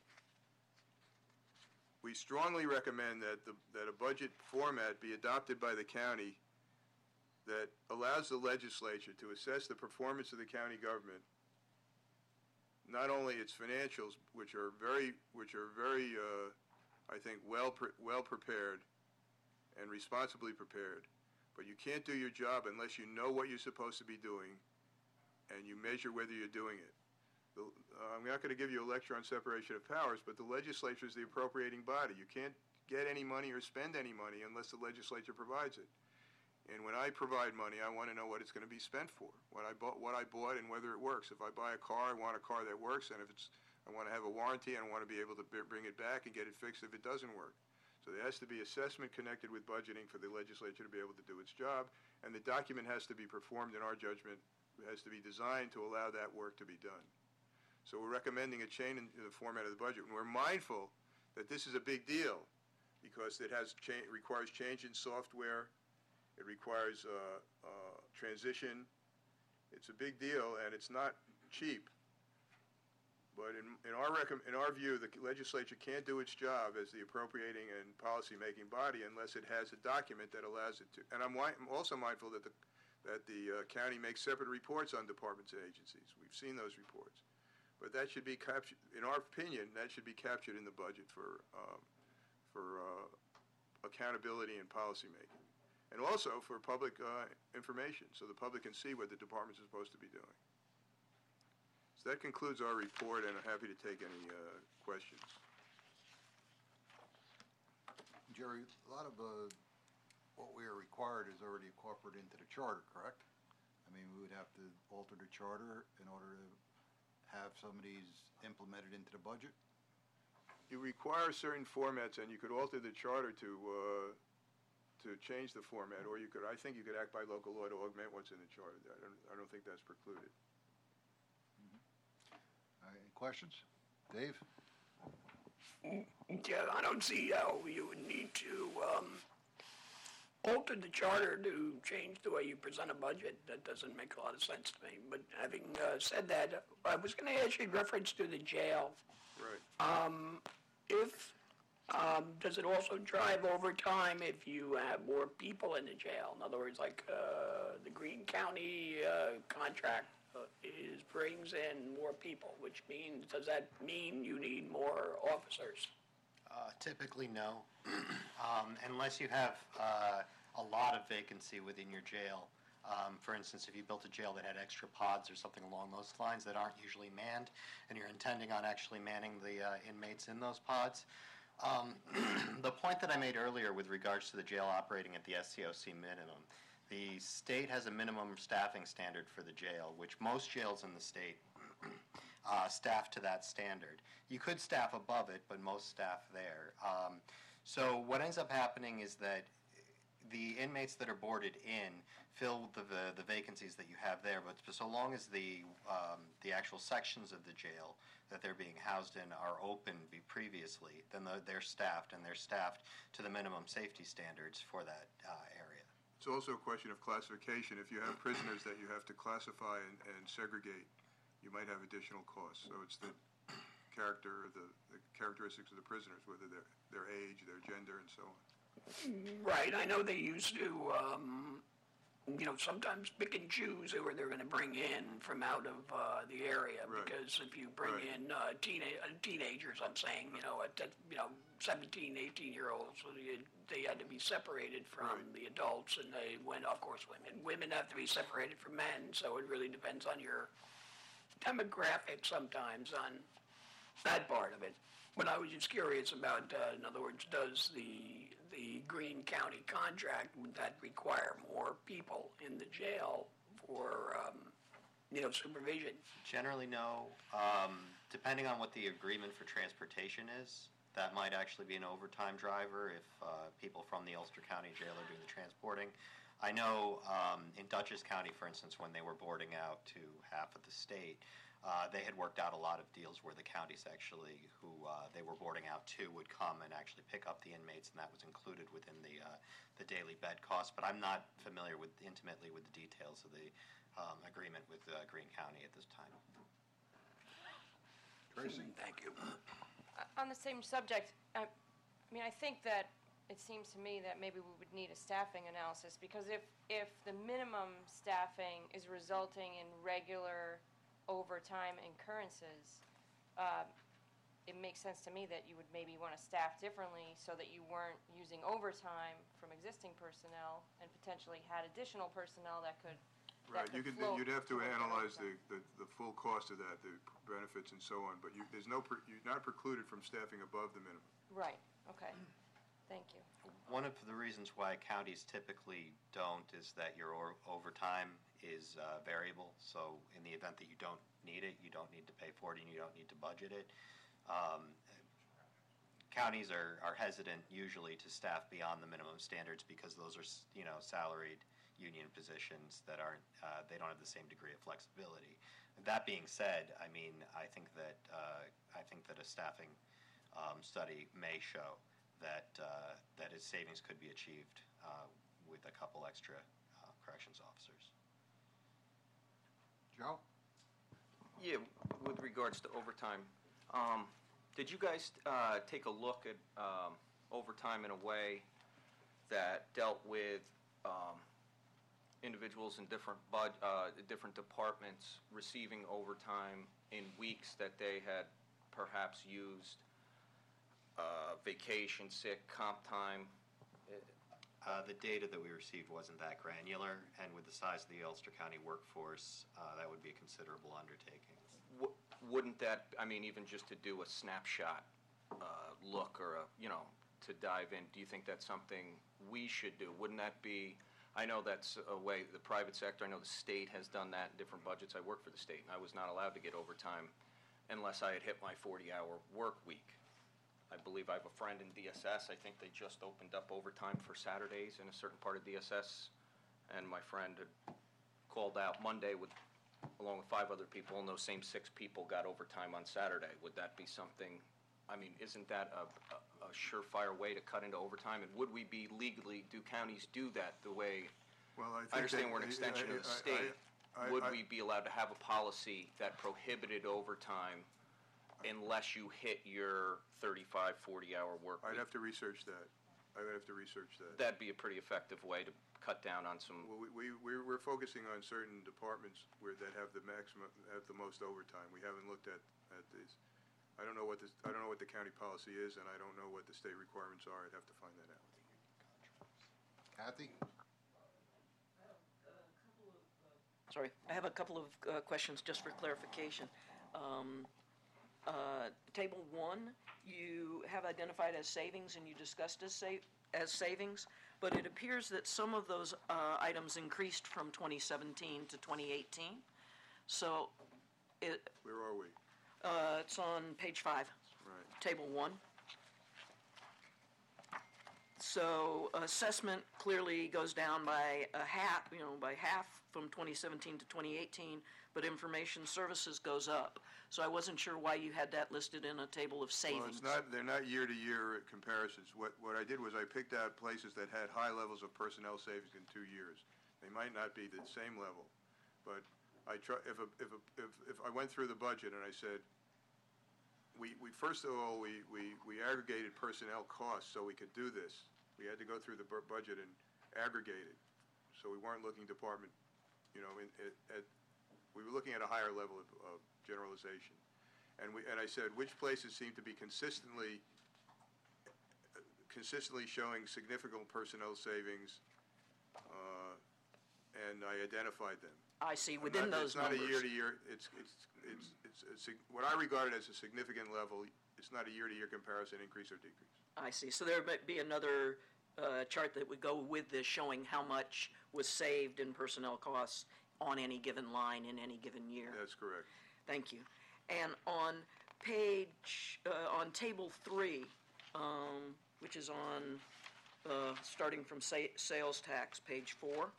We strongly recommend that, the, that a budget format be adopted by the county that allows the legislature to assess the performance of the county government, not only its financials, which are very, which are very, uh, I think, well, pre- well prepared and responsibly prepared, but you can't do your job unless you know what you're supposed to be doing and you measure whether you're doing it. The, uh, I'm not going to give you a lecture on separation of powers, but the legislature is the appropriating body. You can't get any money or spend any money unless the legislature provides it. And when I provide money, I want to know what it's going to be spent for, what I bought, what I bought, and whether it works. If I buy a car, I want a car that works, and if it's, I want to have a warranty, and I want to be able to b- bring it back and get it fixed if it doesn't work. So there has to be assessment connected with budgeting for the legislature to be able to do its job, and the document has to be performed, in our judgment, has to be designed to allow that work to be done. So we're recommending a change in the format of the budget, and we're mindful that this is a big deal because it has cha- requires change in software, it requires uh, uh, transition. It's a big deal, and it's not cheap. But in, in our recom- in our view, the legislature can't do its job as the appropriating and policy-making body unless it has a document that allows it to. And I'm, wi- I'm also mindful that the that the uh, county makes separate reports on departments and agencies. We've seen those reports, but that should be captured. In our opinion, that should be captured in the budget for um, for uh, accountability and policy-making, and also for public uh, information, so the public can see what the departments are supposed to be doing. So that concludes our report, and I'm happy to take any uh, questions. Jerry, a lot of uh, what we are required is already incorporated into the charter, correct? I mean, we would have to alter the charter in order to have some of these implemented into the budget? You require certain formats, and you could alter the charter to uh, to change the format, or you could, I think you could act by local law to augment what's in the charter. I don't, I don't think that's precluded. Uh, Any questions? Dave? Yeah, I don't see how you would need to um, alter the charter to change the way you present a budget. That doesn't make a lot of sense to me. But having uh, said that, I was going to ask you in reference to the jail. Right. Um, if um, does it also drive overtime if you have more people in the jail? In other words, like uh, the Greene County uh, contract uh, is brings in more people, which means does that mean you need more officers? Uh, Typically, no, um, unless you have uh, a lot of vacancy within your jail. Um, For instance, if you built a jail that had extra pods or something along those lines that aren't usually manned, and you're intending on actually manning the uh, inmates in those pods. Um, The point that I made earlier with regards to the jail operating at the S C O C minimum, the state has a minimum staffing standard for the jail, which most jails in the state uh, staff to that standard. You could staff above it, but most staff there. Um, so what ends up happening is that the inmates that are boarded in fill the, the, the vacancies that you have there, but so long as the, um, the actual sections of the jail that they're being housed in are open be previously, then the, they're staffed, and they're staffed to the minimum safety standards for that uh, area. It's also a question of classification. If you have prisoners that you have to classify and, and segregate, you might have additional costs. So it's the character, the, the characteristics of the prisoners, whether their their age, their gender, and so on. Right. I know they used to um, you know, sometimes pick and choose who they're going to bring in from out of uh, the area. Right. Because if you bring Right. in uh, teena- uh, teenagers, I'm saying, you know, at, at, you know, seventeen, eighteen year olds, so you, they had to be separated from Right. the adults, and they went, of course, women. Women have to be separated from men, so it really depends on your demographic sometimes on that part of it. But I was just curious about, uh, in other words, does the the Greene County contract, would that require more people in the jail for, um, you know, supervision? Generally, no. Um, depending on what the agreement for transportation is, that might actually be an overtime driver if uh, people from the Ulster County Jail are doing the transporting. I know um, in Dutchess County, for instance, when they were boarding out to half of the state, uh, they had worked out a lot of deals where the counties actually, who uh, they were boarding out to, would come and actually pick up the inmates, and that was included within the uh, the daily bed cost. But I'm not familiar with intimately with the details of the um, agreement with uh, Greene County at this time. Tracy? Thank you. Uh, On the same subject, I, I mean, I think that it seems to me that maybe we would need a staffing analysis, because if, if the minimum staffing is resulting in regular overtime incurrences, uh, it makes sense to me that you would maybe want to staff differently so that you weren't using overtime from existing personnel and potentially had additional personnel that could Right, that you could could, float you'd have to towards analyze the, overtime. the, the full cost of that, the benefits and so on, but you, there's no, pre- you're not precluded from staffing above the minimum. Right, okay. Thank you. One of the reasons why counties typically don't is that your or- overtime is uh, variable. So in the event that you don't need it, you don't need to pay for it, and you don't need to budget it. Um, counties are, are hesitant usually to staff beyond the minimum standards because those are, s- you know, salaried union positions that aren't, uh, they don't have the same degree of flexibility. That being said, I mean, I think that uh, I think that a staffing um, study may show that uh, that its savings could be achieved uh, with a couple extra uh, corrections officers. Joe? Yeah, with regards to overtime, um, did you guys uh, take a look at um, overtime in a way that dealt with um, individuals in different bud, uh, different departments receiving overtime in weeks that they had perhaps used uh, vacation, sick, comp time? Uh, the data that we received wasn't that granular, and with the size of the Ulster County workforce, uh, that would be a considerable undertaking. W- Wouldn't that, I mean, even just to do a snapshot uh, look or a, you know, to dive in, do you think that's something we should do? Wouldn't that be, I know that's a way, the private sector, I know the state has done that in different budgets. I work for the state, and I was not allowed to get overtime unless I had hit my forty-hour work week. I believe I have a friend in D S S. I think they just opened up overtime for Saturdays in a certain part of D S S. And my friend had called out Monday with, along with five other people, and those same six people got overtime on Saturday. Would that be something, I mean, isn't that a, a, a surefire way to cut into overtime? And would we be legally, do counties do that the way, Well, I think I understand that- we're an extension of the I- I- state. I- Would I- we be allowed to have a policy that prohibited overtime unless you hit your thirty-five, forty-hour work I'd week? have to research that. I would have to research that. That'd be a pretty effective way to cut down on some, Well, we, we, we're we're focusing on certain departments where, that have the maximum, have the most overtime. We haven't looked at, at this. I don't know what this, I don't know what the county policy is, and I don't know what the state requirements are. I'd have to find that out. Kathy? Sorry, I have a couple of uh, questions just for clarification. Um, uh, Table one, you have identified as savings and you discussed as sa- as savings, but it appears that some of those uh, items increased from twenty seventeen to twenty eighteen. So it, Where are we? uh, it's on page five, Right. Table one. So assessment clearly goes down by a half, you know, by half from twenty seventeen to twenty eighteen, but information services goes up. So I wasn't sure why you had that listed in a table of Well, savings. it's not, they're not year-to-year comparisons. What, what I did was I picked out places that had high levels of personnel savings in two years. They might not be the same level, but I try, if, a- if, a- if, if I went through the budget and I said, we, we, first of all, we, we, we aggregated personnel costs so we could do this. We had to go through the bu- budget and aggregate it. So we weren't looking department, you know, in, at, at, we were looking at a higher level of, of generalization. And we, and I said, which places seem to be consistently, consistently showing significant personnel savings, uh, and I identified them. I see, within Not- those It's not a numbers. year-to-year, it's, it's, it's, it's, a sig- what I regarded as a significant level, it's not a year-to-year comparison, increase or decrease. I see. So there might be another uh, chart that would go with this showing how much was saved in personnel costs on any given line in any given year. That's correct. Thank you. And on page, uh, on table three, um, which is on, uh, starting from sa- sales tax, page four.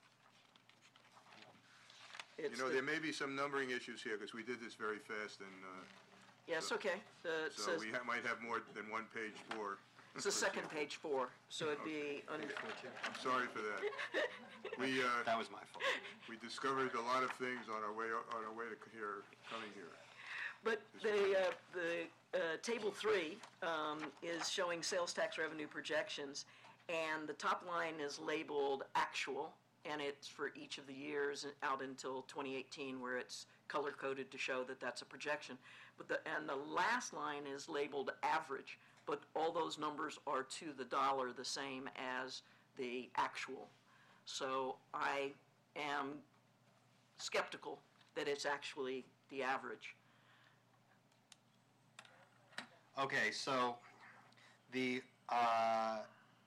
You It's know, the- there may be some numbering issues here, because we did this very fast, and, uh, Yes, okay. The- it so says, we ha- might have more than one page four. it's the second page four, so it'd be under, I'm sorry for that. We, uh, That was my fault. we discovered a lot of things on our way, on our way to here, coming here. but the, uh, the, uh, table three, um, is showing sales tax revenue projections, and the top line is labeled actual, and it's for each of the years out until twenty eighteen, where it's color-coded to show that that's a projection. But the, and the last line is labeled average, but all those numbers are to the dollar the same as the actual. So I am skeptical that it's actually the average. Okay, so the, uh,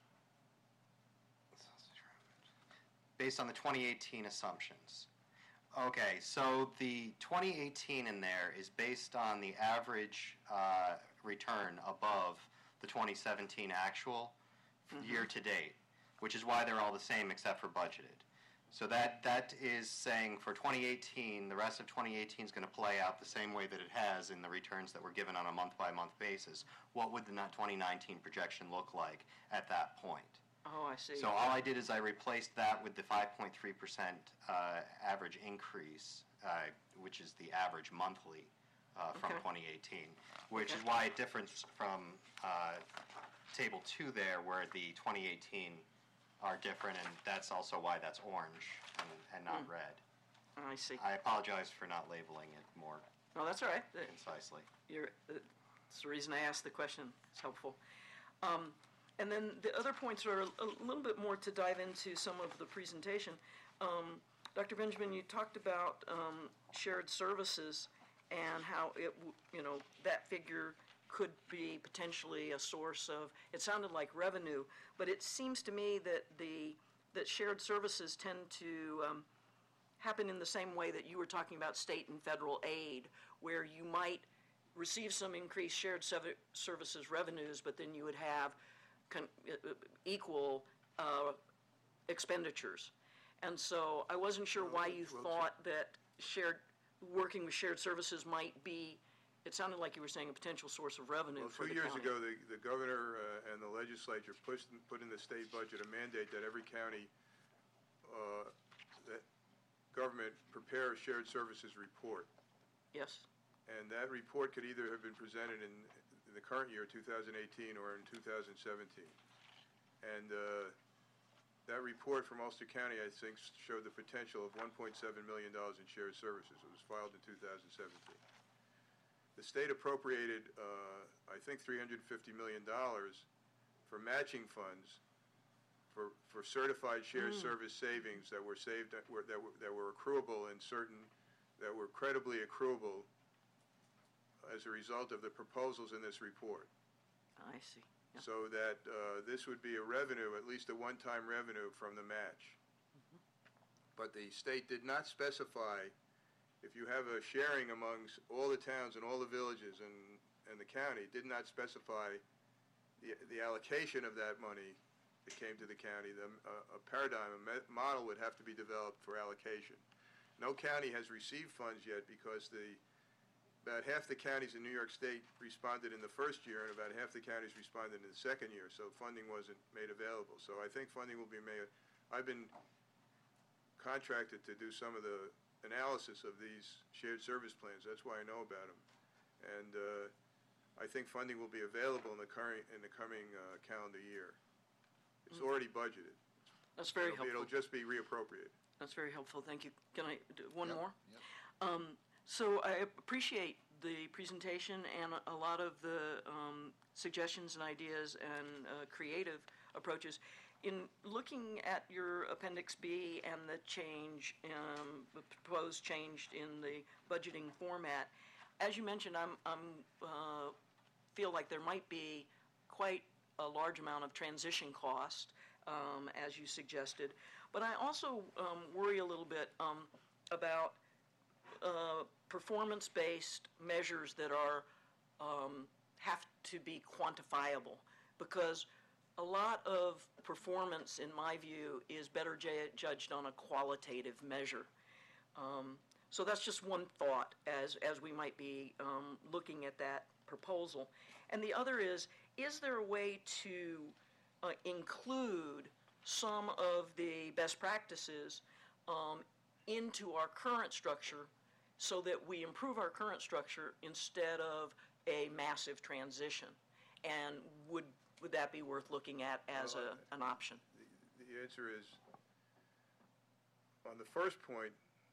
based on the twenty eighteen assumptions. Okay, so the twenty eighteen in there is based on the average uh, return above the twenty seventeen actual year-to-date, which is why they're all the same except for budgeted. So that, that is saying for twenty eighteen, the rest of twenty eighteen is going to play out the same way that it has in the returns that were given on a month-by-month basis. What would the not twenty nineteen projection look like at that point? Oh, I see. So all I did is I replaced that with the five point three percent uh, average increase, uh, which is the average monthly uh, from Okay. twenty eighteen, which is Okay. why it differs from uh, Table two there, where the twenty eighteen are different, and that's also why that's orange and, and not Hmm. red. I see. I apologize for not labeling it more No, that's all right. Uh, concisely. You're, uh, that's the reason I asked the question. It's helpful. Um, and then the other points are a, a little bit more to dive into some of the presentation. Um, Doctor Benjamin, you talked about um, shared services and how it, w- you know, that figure could be potentially a source of, it sounded like revenue, but it seems to me that the, that shared services tend to um, happen in the same way that you were talking about state and federal aid, where you might receive some increased shared sev- services revenues, but then you would have con- uh, uh, equal uh, expenditures. And so I wasn't sure why you Well, thought that shared, working with shared services might be, it sounded like you were saying a potential source of revenue Well, for two the years county. ago, the, the governor uh, and the legislature pushed, put in the state budget a mandate that every county, uh, that government prepare a shared services report. Yes, And that report could either have been presented in, in the current year, two thousand eighteen, or in two thousand seventeen. And uh, that report from Ulster County, I think, showed the potential of one point seven million dollars in shared services. It was filed in two thousand seventeen. The state appropriated, uh, I think, three hundred fifty million dollars for matching funds for, for certified shared service savings that were saved, that were, that were, that were accruable in certain, that were credibly accruable as a result of the proposals in this report. I see. Yeah. So that uh, this would be a revenue, at least a one-time revenue from the match. But the state did not specify, if you have a sharing amongst all the towns and all the villages and, and the county, did not specify the, the allocation of that money that came to the county. The, uh, a paradigm, a me- model would have to be developed for allocation. No county has received funds yet because the, about half the counties in New York State responded in the first year, and about half the counties responded in the second year, so funding wasn't made available. So I think funding will be made. I've been contracted to do some of the analysis of these shared service plans. That's why I know about them. And uh, I think funding will be available in the current, in the coming uh, calendar year. It's already budgeted. That's very It'll be- helpful. It'll just be reappropriated. That's very helpful, thank you. Can I do one Yep, more? yep. Um, so I appreciate the presentation and a lot of the um, suggestions and ideas and uh, creative approaches. In looking at your Appendix B and the change, um, the proposed change in the budgeting format, as you mentioned, I'm, I'm uh, feel like there might be quite a large amount of transition cost, um, as you suggested. But I also um, worry a little bit um, about uh, performance-based measures that are um, have to be quantifiable, because a lot of performance, in my view, is better j- judged on a qualitative measure. Um, so that's just one thought as as we might be um, looking at that proposal. And the other is, is there a way to uh, include some of the best practices um, into our current structure so that we improve our current structure instead of a massive transition? And would would that be worth looking at as Well, a, an option? The the answer is, on the first point,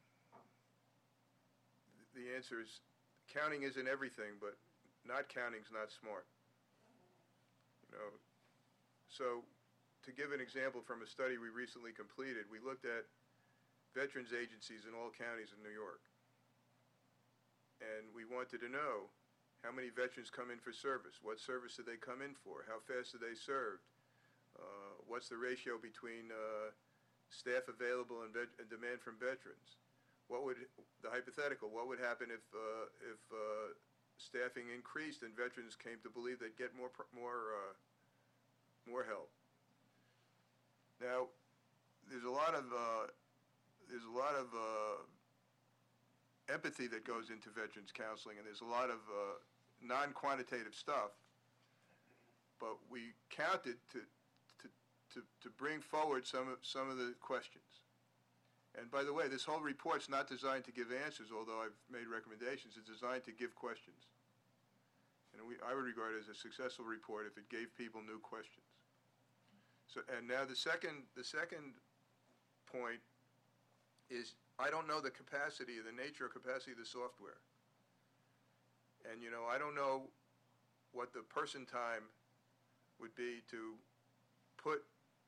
the answer is counting isn't everything, but not counting's not smart. You know, so to give an example from a study we recently completed, we looked at veterans agencies in all counties in New York. And we wanted to know how many veterans come in for service, what service did they come in for, how fast are they served, uh, what's the ratio between uh, staff available and, vet- and demand from veterans. What would, the hypothetical, what would happen if, uh, if uh, staffing increased and veterans came to believe they'd get more, pr- more, uh, more help? Now, there's a lot of, uh, there's a lot of uh, empathy that goes into veterans counseling, and there's a lot of uh, non-quantitative stuff, but we counted to, to, to, to bring forward some of, some of the questions. And by the way, this whole report's not designed to give answers, although I've made recommendations. It's designed to give questions. And we, I would regard it as a successful report if it gave people new questions. So, and now the second, the second point is, I don't know the capacity, the nature or capacity of the software. And, you know, I don't know what the person time would be to put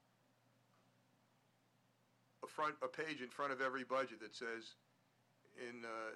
a front, a page in front of every budget that says, in uh,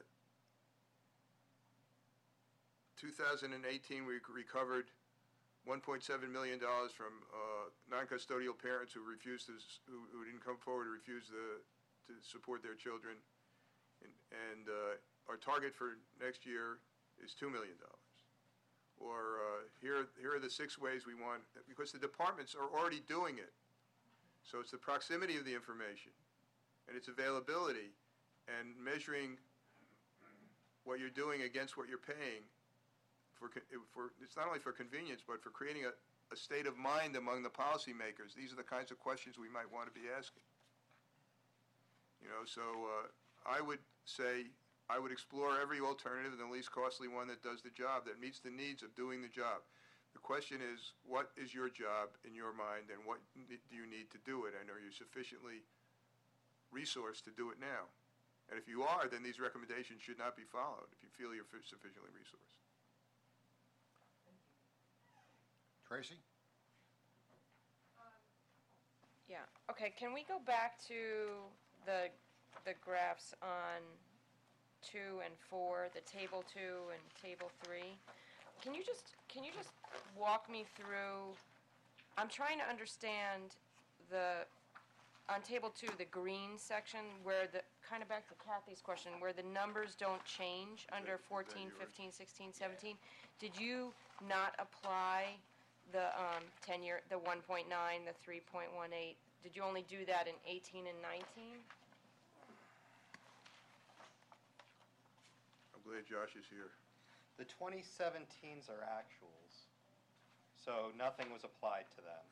two thousand eighteen, we recovered one point seven million dollars from uh, non-custodial parents who refused to, s- who, who didn't come forward to refuse the, to support their children. And, and uh, our target for next year is two million dollars. Or uh, here, here are the six ways we want, because the departments are already doing it. So it's the proximity of the information and its availability and measuring what you're doing against what you're paying for, co- for it's not only for convenience, but for creating a, a state of mind among the policymakers. These are the kinds of questions we might want to be asking. You know, so uh, I would say I would explore every alternative, the least costly one that does the job, that meets the needs of doing the job. The question is, what is your job in your mind, and what n- do you need to do it? And are you sufficiently resourced to do it now? And if you are, then these recommendations should not be followed, if you feel you're fi- sufficiently resourced. Tracy? Yeah, okay, can we go back to the, the graphs on two and four, the table two and table three? Can you just, can you just walk me through, I'm trying to understand the, on table two, the green section, where the, kind of back to Kathy's question, where the numbers don't change under that fourteen, yours? fifteen, sixteen, seventeen. Did you not apply the um, ten-year, the one point nine, the three point one eight? Did you only do that in eighteen and nineteen? I'm glad Josh is here. The twenty seventeens are actuals, so nothing was applied to them.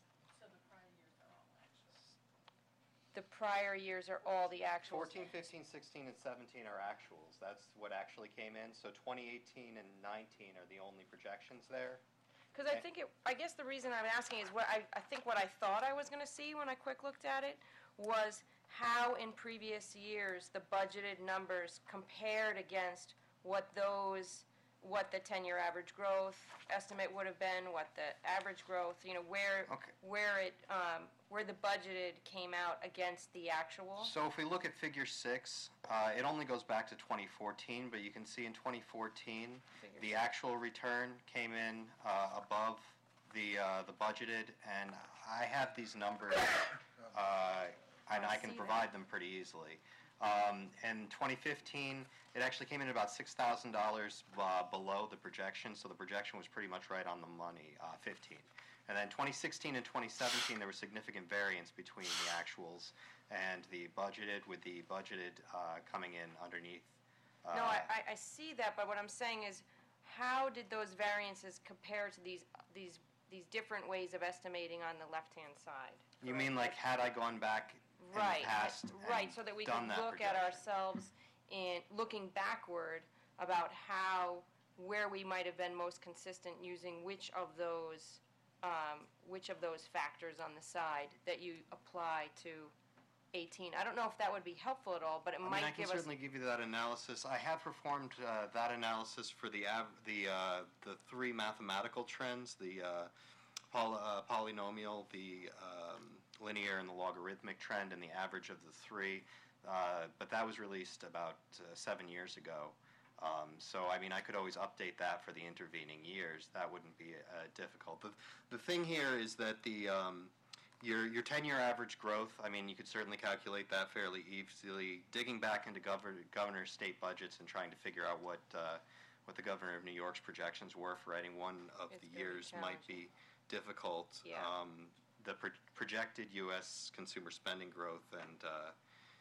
The prior years are all the actuals. fourteen, fifteen, sixteen, and seventeen are actuals. That's what actually came in. So twenty eighteen and nineteen are the only projections there. Because I think it, I guess the reason I'm asking is what, I, I think what I thought I was gonna see when I quick looked at it was how in previous years the budgeted numbers compared against what those, what the ten-year average growth estimate would have been, what the average growth, you know, where, Okay. where it, um, where the budgeted came out against the actual. So if we look at figure six, uh, it only goes back to twenty fourteen, but you can see in twenty fourteen, Figure the six. actual return came in uh, above the uh, the budgeted, and I have these numbers, uh, and I can see provide them pretty easily. Um, in twenty fifteen, it actually came in about six thousand dollars uh, below the projection, so the projection was pretty much right on the money, uh, fifteen. And then twenty sixteen and twenty seventeen, there was significant variance between the actuals and the budgeted, with the budgeted uh, coming in underneath. Uh, No, I, I, I see that, but what I'm saying is, how did those variances compare to these, these, these different ways of estimating on the left-hand side? You mean like had I gone back in Right, the past right, and so that we done can that look at projection? ourselves in, looking backward about how, where we might have been most consistent using which of those, um, which of those factors on the side that you apply to eighteen. I don't know if that would be helpful at all, but it I mean, might I can give us. certainly give you that analysis. I have performed uh, that analysis for the av- the uh, the three mathematical trends: the uh, poly- uh, polynomial, the um, linear, and the logarithmic trend, and the average of the three. Uh, but that was released about uh, seven years ago. Um, so, I mean, I could always update that for the intervening years. That wouldn't be uh, difficult. The, the thing here is that the um, your your ten-year average growth, I mean, you could certainly calculate that fairly easily. Digging back into governor, governor's state budgets and trying to figure out what uh, what the governor of New York's projections were for any one of It's the gonna be years might be difficult. Yeah. Um, the pro- projected U S consumer spending growth and uh,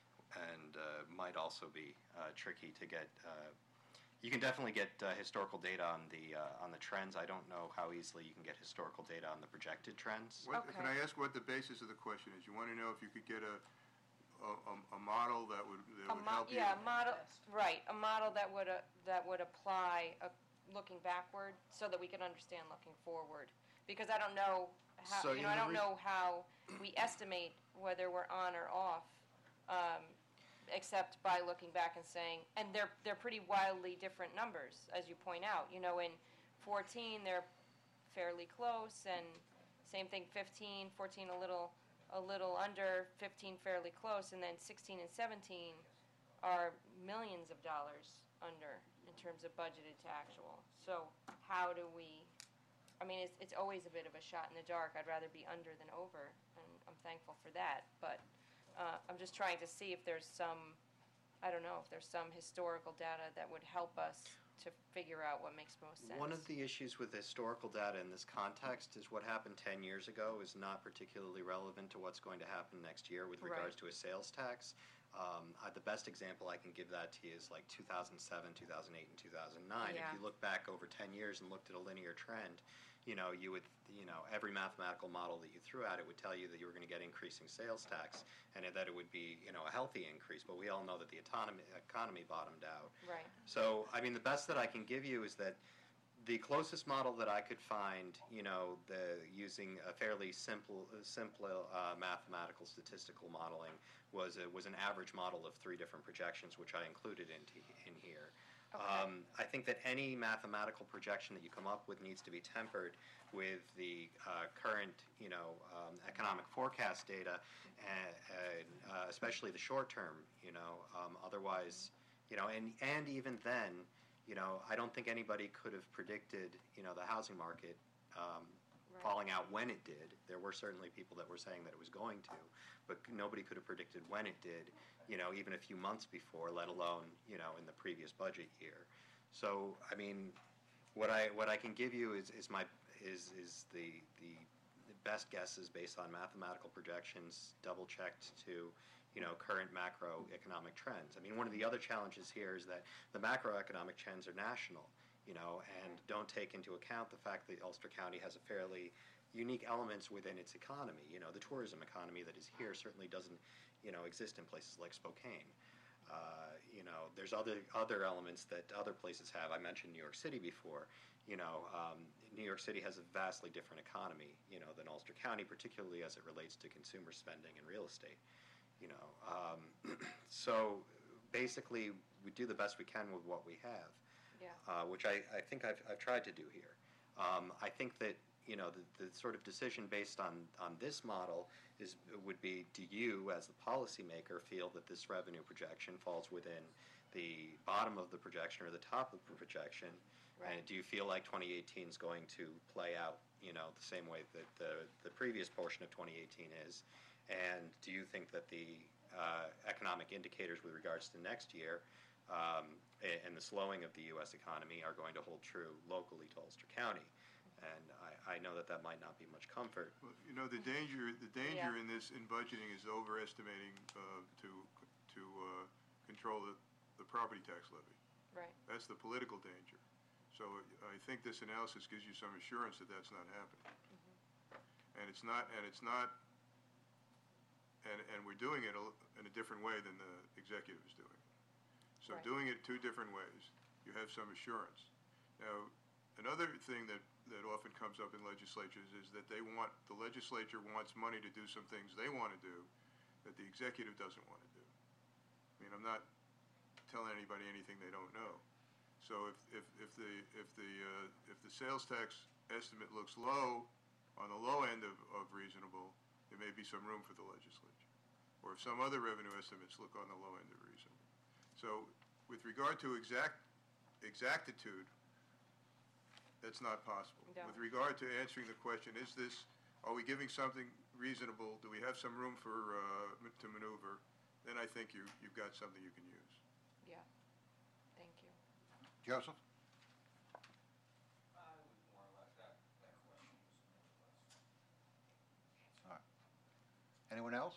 and uh, might also be uh, tricky to get. Uh, you can definitely get uh, historical data on the uh, on the trends. I don't know how easily you can get historical data on the projected trends. What, Can Okay. I ask what the basis of the question is? You want to know if you could get a, a, a- a model that would, that A would mo- help you? yeah, a model, right, a model that would, uh, that would apply, uh, looking backward, so that we can understand looking forward. Because I don't know So, how, you you know, I know, don't the know how we estimate whether we're on or off, um, except by looking back and saying, and they're, they're pretty wildly different numbers, as you point out. You know, in fourteen, they're fairly close, and same thing, fifteen, fourteen a little, a little under, fifteen fairly close, and then sixteen and seventeen are millions of dollars under in terms of budgeted to actual. So how do we, I mean, it's, it's always a bit of a shot in the dark. I'd rather be under than over, and I'm thankful for that. But uh, I'm just trying to see if there's some, I don't know, if there's some historical data that would help us to figure out what makes most sense. One of the issues with historical data in this context is what happened ten years ago is not particularly relevant to what's going to happen next year with regards Right. to a sales tax. Um, uh, the best example I can give that to you is like two thousand seven, two thousand eight, and two thousand nine. Yeah. If you look back over ten years and looked at a linear trend, you know, you would, you know, every mathematical model that you threw at it would tell you that you were going to get increasing sales tax and that it would be, you know, a healthy increase. But we all know that the economy, economy bottomed out. Right. So, I mean, the best that I can give you is that the closest model that I could find, you know, the using a fairly simple, simple uh, mathematical statistical modeling was a, was an average model of three different projections, which I included in, t- in here. Okay. Um, I think that any mathematical projection that you come up with needs to be tempered with the uh, current, you know, um, economic forecast data, and, and uh, especially the short term. You know, um, otherwise, you know, and and even then, you know, I don't think anybody could have predicted, you know, the housing market um, Right. falling out when it did. There were certainly people that were saying that it was going to, but nobody could have predicted when it did, you know, even a few months before, let alone, you know, in the previous budget year. So, I mean, what I what I can give you is, is my is is the the best guesses based on mathematical projections, double checked to, you know, current macroeconomic trends. I mean, one of the other challenges here is that the macroeconomic trends are national, you know, and don't take into account the fact that Ulster County has a fairly unique elements within its economy. You know, the tourism economy that is here certainly doesn't, you know, exist in places like Spokane. Uh, you know, there's other other elements that other places have. I mentioned New York City before. You know, um, New York City has a vastly different economy, you know, than Ulster County, particularly as it relates to consumer spending and real estate. You know, um, so basically, we do the best we can with what we have. Yeah. Uh, which I, I think I've, I've tried to do here. Um, I think that, you know, the, the sort of decision based on, on this model is, would be, do you, as the policymaker, feel that this revenue projection falls within the bottom of the projection or the top of the projection? And Right. do you feel like twenty eighteen is going to play out, you know, the same way that the, the previous portion of twenty eighteen is? And do you think that the uh, economic indicators with regards to next year um, a- and the slowing of the U S economy are going to hold true locally to Ulster County? And I, I know that that might not be much comfort. Well, you know, the danger, the danger Yeah. in this, in budgeting is overestimating uh, to, to uh, control the, the property tax levy. Right. That's the political danger. So I think this analysis gives you some assurance that that's not happening. And it's not, and it's not, and, and we're doing it a- in a different way than the executive is doing it. So Right. doing it two different ways, you have some assurance. Now, another thing that, that often comes up in legislatures is that they want, the legislature wants money to do some things they want to do that the executive doesn't want to do. I mean, I'm not telling anybody anything they don't know. So if, if, if the, if the, uh, if the sales tax estimate looks low, on the low end of, of reasonable, there may be some room for the legislature. Or if some other revenue estimates look on the low end of reasonable. So with regard to exact, exactitude, that's not possible. No. With regard to answering the question, is this, are we giving something reasonable? Do we have some room for, uh, m- to maneuver? Then I think you, you've got something you can use. Yeah. Thank you. Joseph? All right. Anyone else?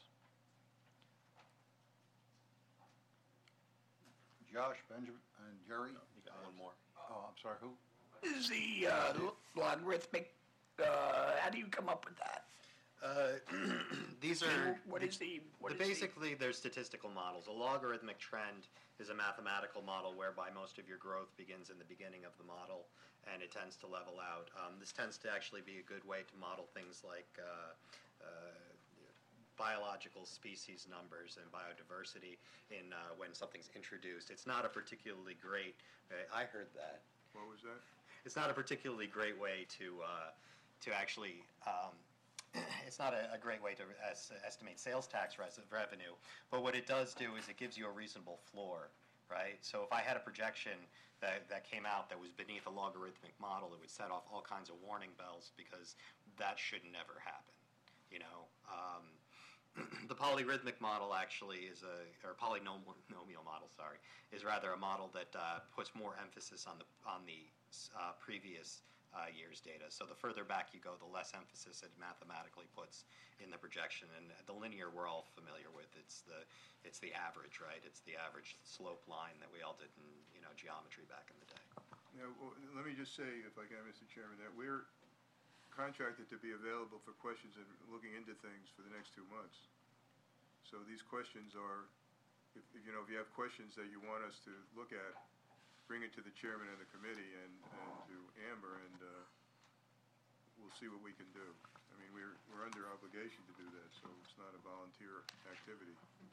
Josh, Benjamin, and Jerry? You got one more. Oh, I'm sorry, who? Is the uh, lo- logarithmic, uh, how do you come up with that? Uh, these are. What is the, what The is the? basically, they're statistical models. A logarithmic trend is a mathematical model whereby most of your growth begins in the beginning of the model, and it tends to level out. Um, this tends to actually be a good way to model things like uh, uh, biological species numbers and biodiversity in uh, when something's introduced. It's not a particularly great. Uh, I heard that. What was that? It's not a particularly great way to uh, to actually. Um, it's not a, a great way to es- estimate sales tax res- revenue, but what it does do is it gives you a reasonable floor, right? So if I had a projection that, that came out that was beneath a logarithmic model, it would set off all kinds of warning bells because that should never happen, you know? Um, the polyrhythmic model actually is a, or polynomial model, sorry, is rather a model that uh, puts more emphasis on the on the uh, previous uh, year's data. So the further back you go, the less emphasis it mathematically puts in the projection. And the linear we're all familiar with. It's the it's the average, right? It's the average slope line that we all did in you know geometry back in the day. Now, well, let me just say, if I can, Mister Chairman, that we're contracted to be available for questions and looking into things for the next two months. So these questions are, if, if, you know, if you have questions that you want us to look at, bring it to the chairman of the committee and, and to Amber, and uh, we'll see what we can do. I mean, we're, we're under obligation to do that, so it's not a volunteer activity.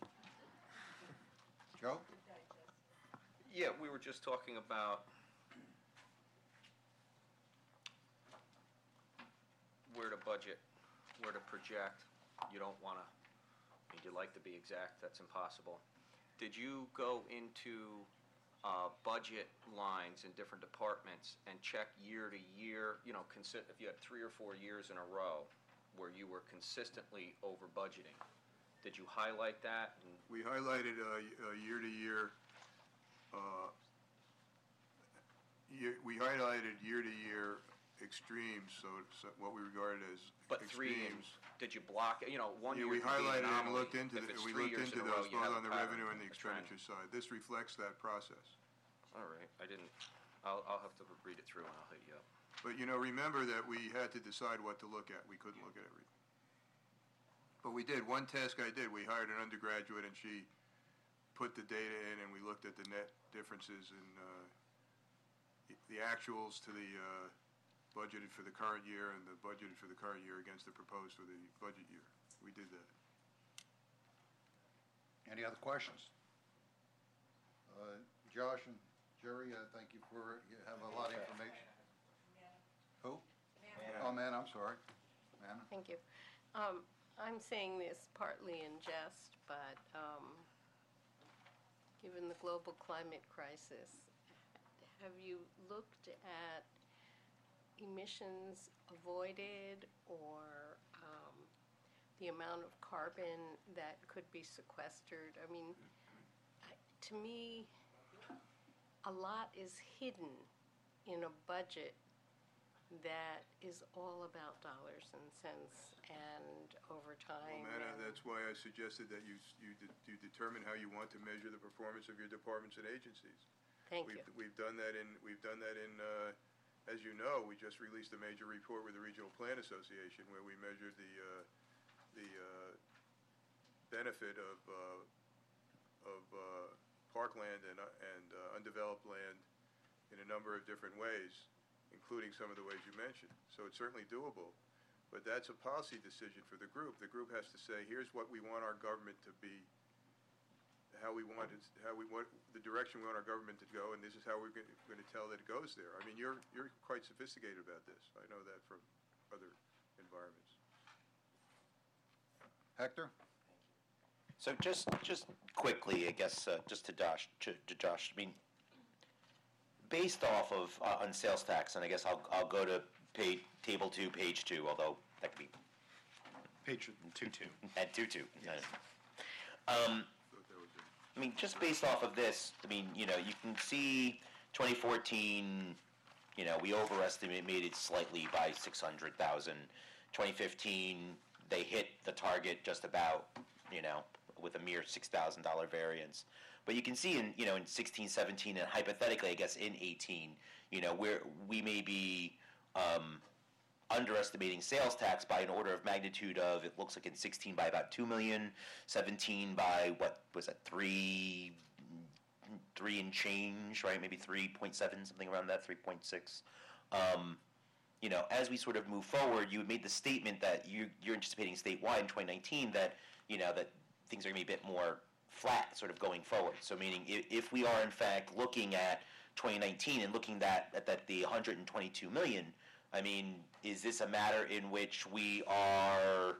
Joe? Yeah, we were just talking about where to budget, where to project. You don't want to, I mean, you'd like to be exact, that's impossible. Did you go into uh, budget lines in different departments and check year to year, you know, consi- if you had three or four years in a row where you were consistently over budgeting? Did you highlight that? And We highlighted uh, y- uh, year-to-year, uh, year- we highlighted year-to-year extremes, so it's what we regarded as But three, in- extremes. did you block, it? You know, one Yeah, year we could be an highlighted and anomaly. looked into, If the- it's we three looked years in into a row, those, you both have on a the pattern, revenue and the a trend. expenditure side. This reflects that process. All right, I didn't, I'll, I'll have to read it through and I'll hit you up. But, you know, remember that we had to decide what to look at. We couldn't look at everything. But we did. One task I did, we hired an undergraduate, and she put the data in and we looked at the net differences in uh, the actuals to the uh, budgeted for the current year and the budgeted for the current year against the proposed for the budget year. We did that. Any other questions? Uh, Josh and Jerry, uh, thank you for, you have a lot of information. Who? Oh, man, I'm sorry. Manna? Thank you. Um, I'm saying this partly in jest, but um, given the global climate crisis, have you looked at emissions avoided or um, the amount of carbon that could be sequestered? I mean, I- to me, a lot is hidden in a budget that is all about dollars and cents and over time. Well, Manna, and- that's why I suggested that you, s- you, de- you determine how you want to measure the performance of your departments and agencies. Thank We've, you. we've done that in, we've done that in, uh, as you know, we just released a major report with the Regional Plan Association where we measured the, uh, the, uh, benefit of, uh, of, uh, parkland and, uh, and uh, undeveloped land in a number of different ways, including some of the ways you mentioned. So it's certainly doable, but that's a policy decision for the group. The group has to say, here's what we want our government to be, how we want it, how we want, the direction we want our government to go, and this is how we're going to tell that it goes there. I mean, you're, you're quite sophisticated about this. I know that from other environments. Hector? So just, just quickly, I guess, uh, just to Josh, to, to Josh, I mean, based off of, uh, on sales tax, and I guess I'll, I'll go to page, table two, page two, although that could be Page two-two. at two two. Um, Thought that was it. I mean, just based off of this, I mean, you know, you can see twenty fourteen, you know, we overestimated slightly by six hundred thousand. twenty fifteen, they hit the target just about, you know, with a mere six thousand dollars variance. But you can see in, you know, in sixteen, seventeen, and hypothetically, I guess, in eighteen, you know, we're, we may be um, underestimating sales tax by an order of magnitude of, it looks like in sixteen by about two million, seventeen by, what was that, three, three and change, right? Maybe three point seven, something around that, three point six. Um, you know, as we sort of move forward, you made the statement that you, you're anticipating statewide in twenty nineteen that, you know, that things are going to be a bit more flat sort of going forward. So meaning if, if we are in fact looking at twenty nineteen and looking at, at that the one hundred twenty-two million, I mean, is this a matter in which we are,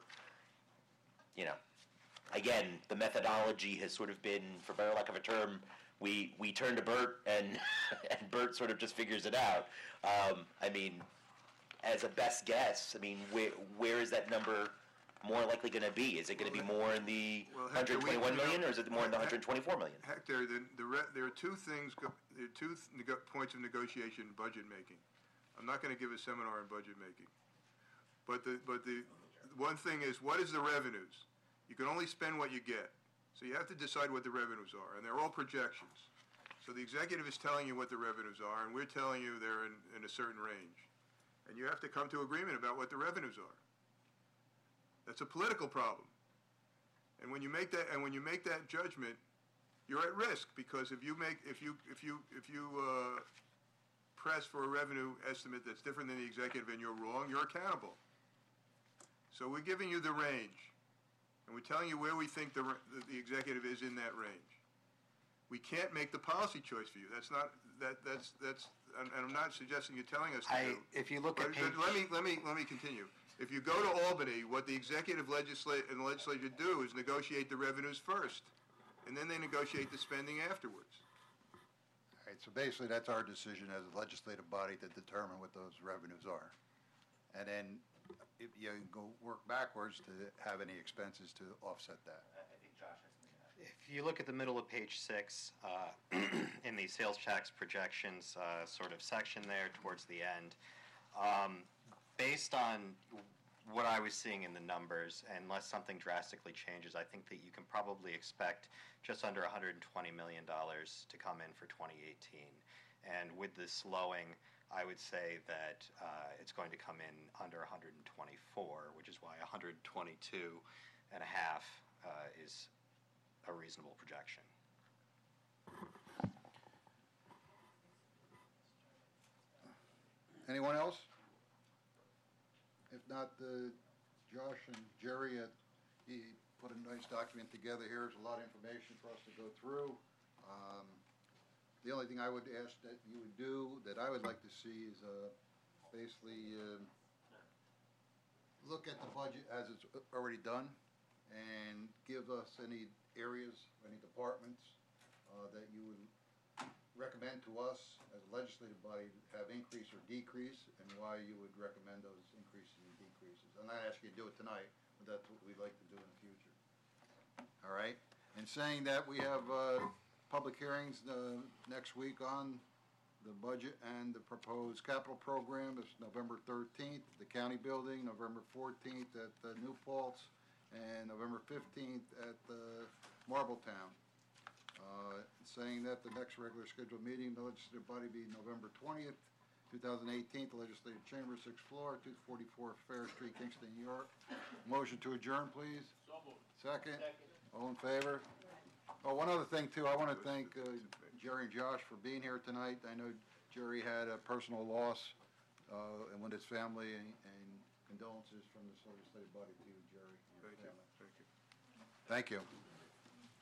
you know, again, the methodology has sort of been, for better lack of a term, we, we turn to Bert and, and Bert sort of just figures it out. Um, I mean, as a best guess, I mean, where, where is that number more likely going to be? Is it going to be more in the Well, one Hector, hundred we- twenty-one you know, million, or is it more in the one Hec- hundred twenty-four million? Hector, the, the, re- there are two things, go- there are two th- nego- points of negotiation in budget making. I'm not gonna give a seminar on budget making. But the, but the, one thing is, what is the revenues? You can only spend what you get. So you have to decide what the revenues are, and they're all projections. So the executive is telling you what the revenues are, and we're telling you they're in, in a certain range. And you have to come to agreement about what the revenues are. That's a political problem. And when you make that, and when you make that judgment, you're at risk, because if you make, if you, if you, if you, uh, press for a revenue estimate that's different than the executive and you're wrong, you're accountable. So we're giving you the range, and we're telling you where we think the, the, the executive is in that range. We can't make the policy choice for you. That's not, that, that's, that's, and, and I'm not suggesting you're telling us to I, do. if you look at But- page. but Let me, let me, let me continue. If you go to Albany, what the executive legislate, and the legislature do is negotiate the revenues first, and then they negotiate the spending afterwards. All right, so basically, that's our decision as a legislative body to determine what those revenues are. And then if you can go work backwards to have any expenses to offset that. If you look at the middle of page six, uh, in the sales tax projections uh, sort of section there towards the end, um, based on what I was seeing in the numbers, unless something drastically changes, I think that you can probably expect just under one hundred twenty million dollars to come in for twenty eighteen. And with the slowing, I would say that uh, it's going to come in under one hundred twenty-four, which is why one hundred twenty-two and a half uh, is a reasonable projection. Anyone else? If not, uh, Josh and Jerry, uh, he put a nice document together here. There's a lot of information for us to go through. Um, The only thing I would ask that you would do, that I would like to see is uh, basically um, look at the budget as it's already done and give us any areas, any departments uh, that you would recommend to us as a legislative body have increase or decrease, and why you would recommend those increases and decreases. I'm not asking you to do it tonight, but that's what we'd like to do in the future. All right? And saying that, we have uh, public hearings uh, next week on the budget and the proposed capital program. It's November thirteenth at the county building, November fourteenth at the New Paltz, and November fifteenth at the Marbletown. Uh, Saying that the next regular scheduled meeting, the legislative body be November twentieth, two thousand eighteen, the Legislative Chamber, sixth floor, two forty-four Fair Street, Kingston, New York. Motion to adjourn, please. So moved. Second? All in favor? Oh, one other thing, too. I want to thank uh, Jerry and Josh for being here tonight. I know Jerry had a personal loss, uh, and with his family, and and condolences from the legislative body to you, Jerry, and your Thank you, family. thank you. Thank you.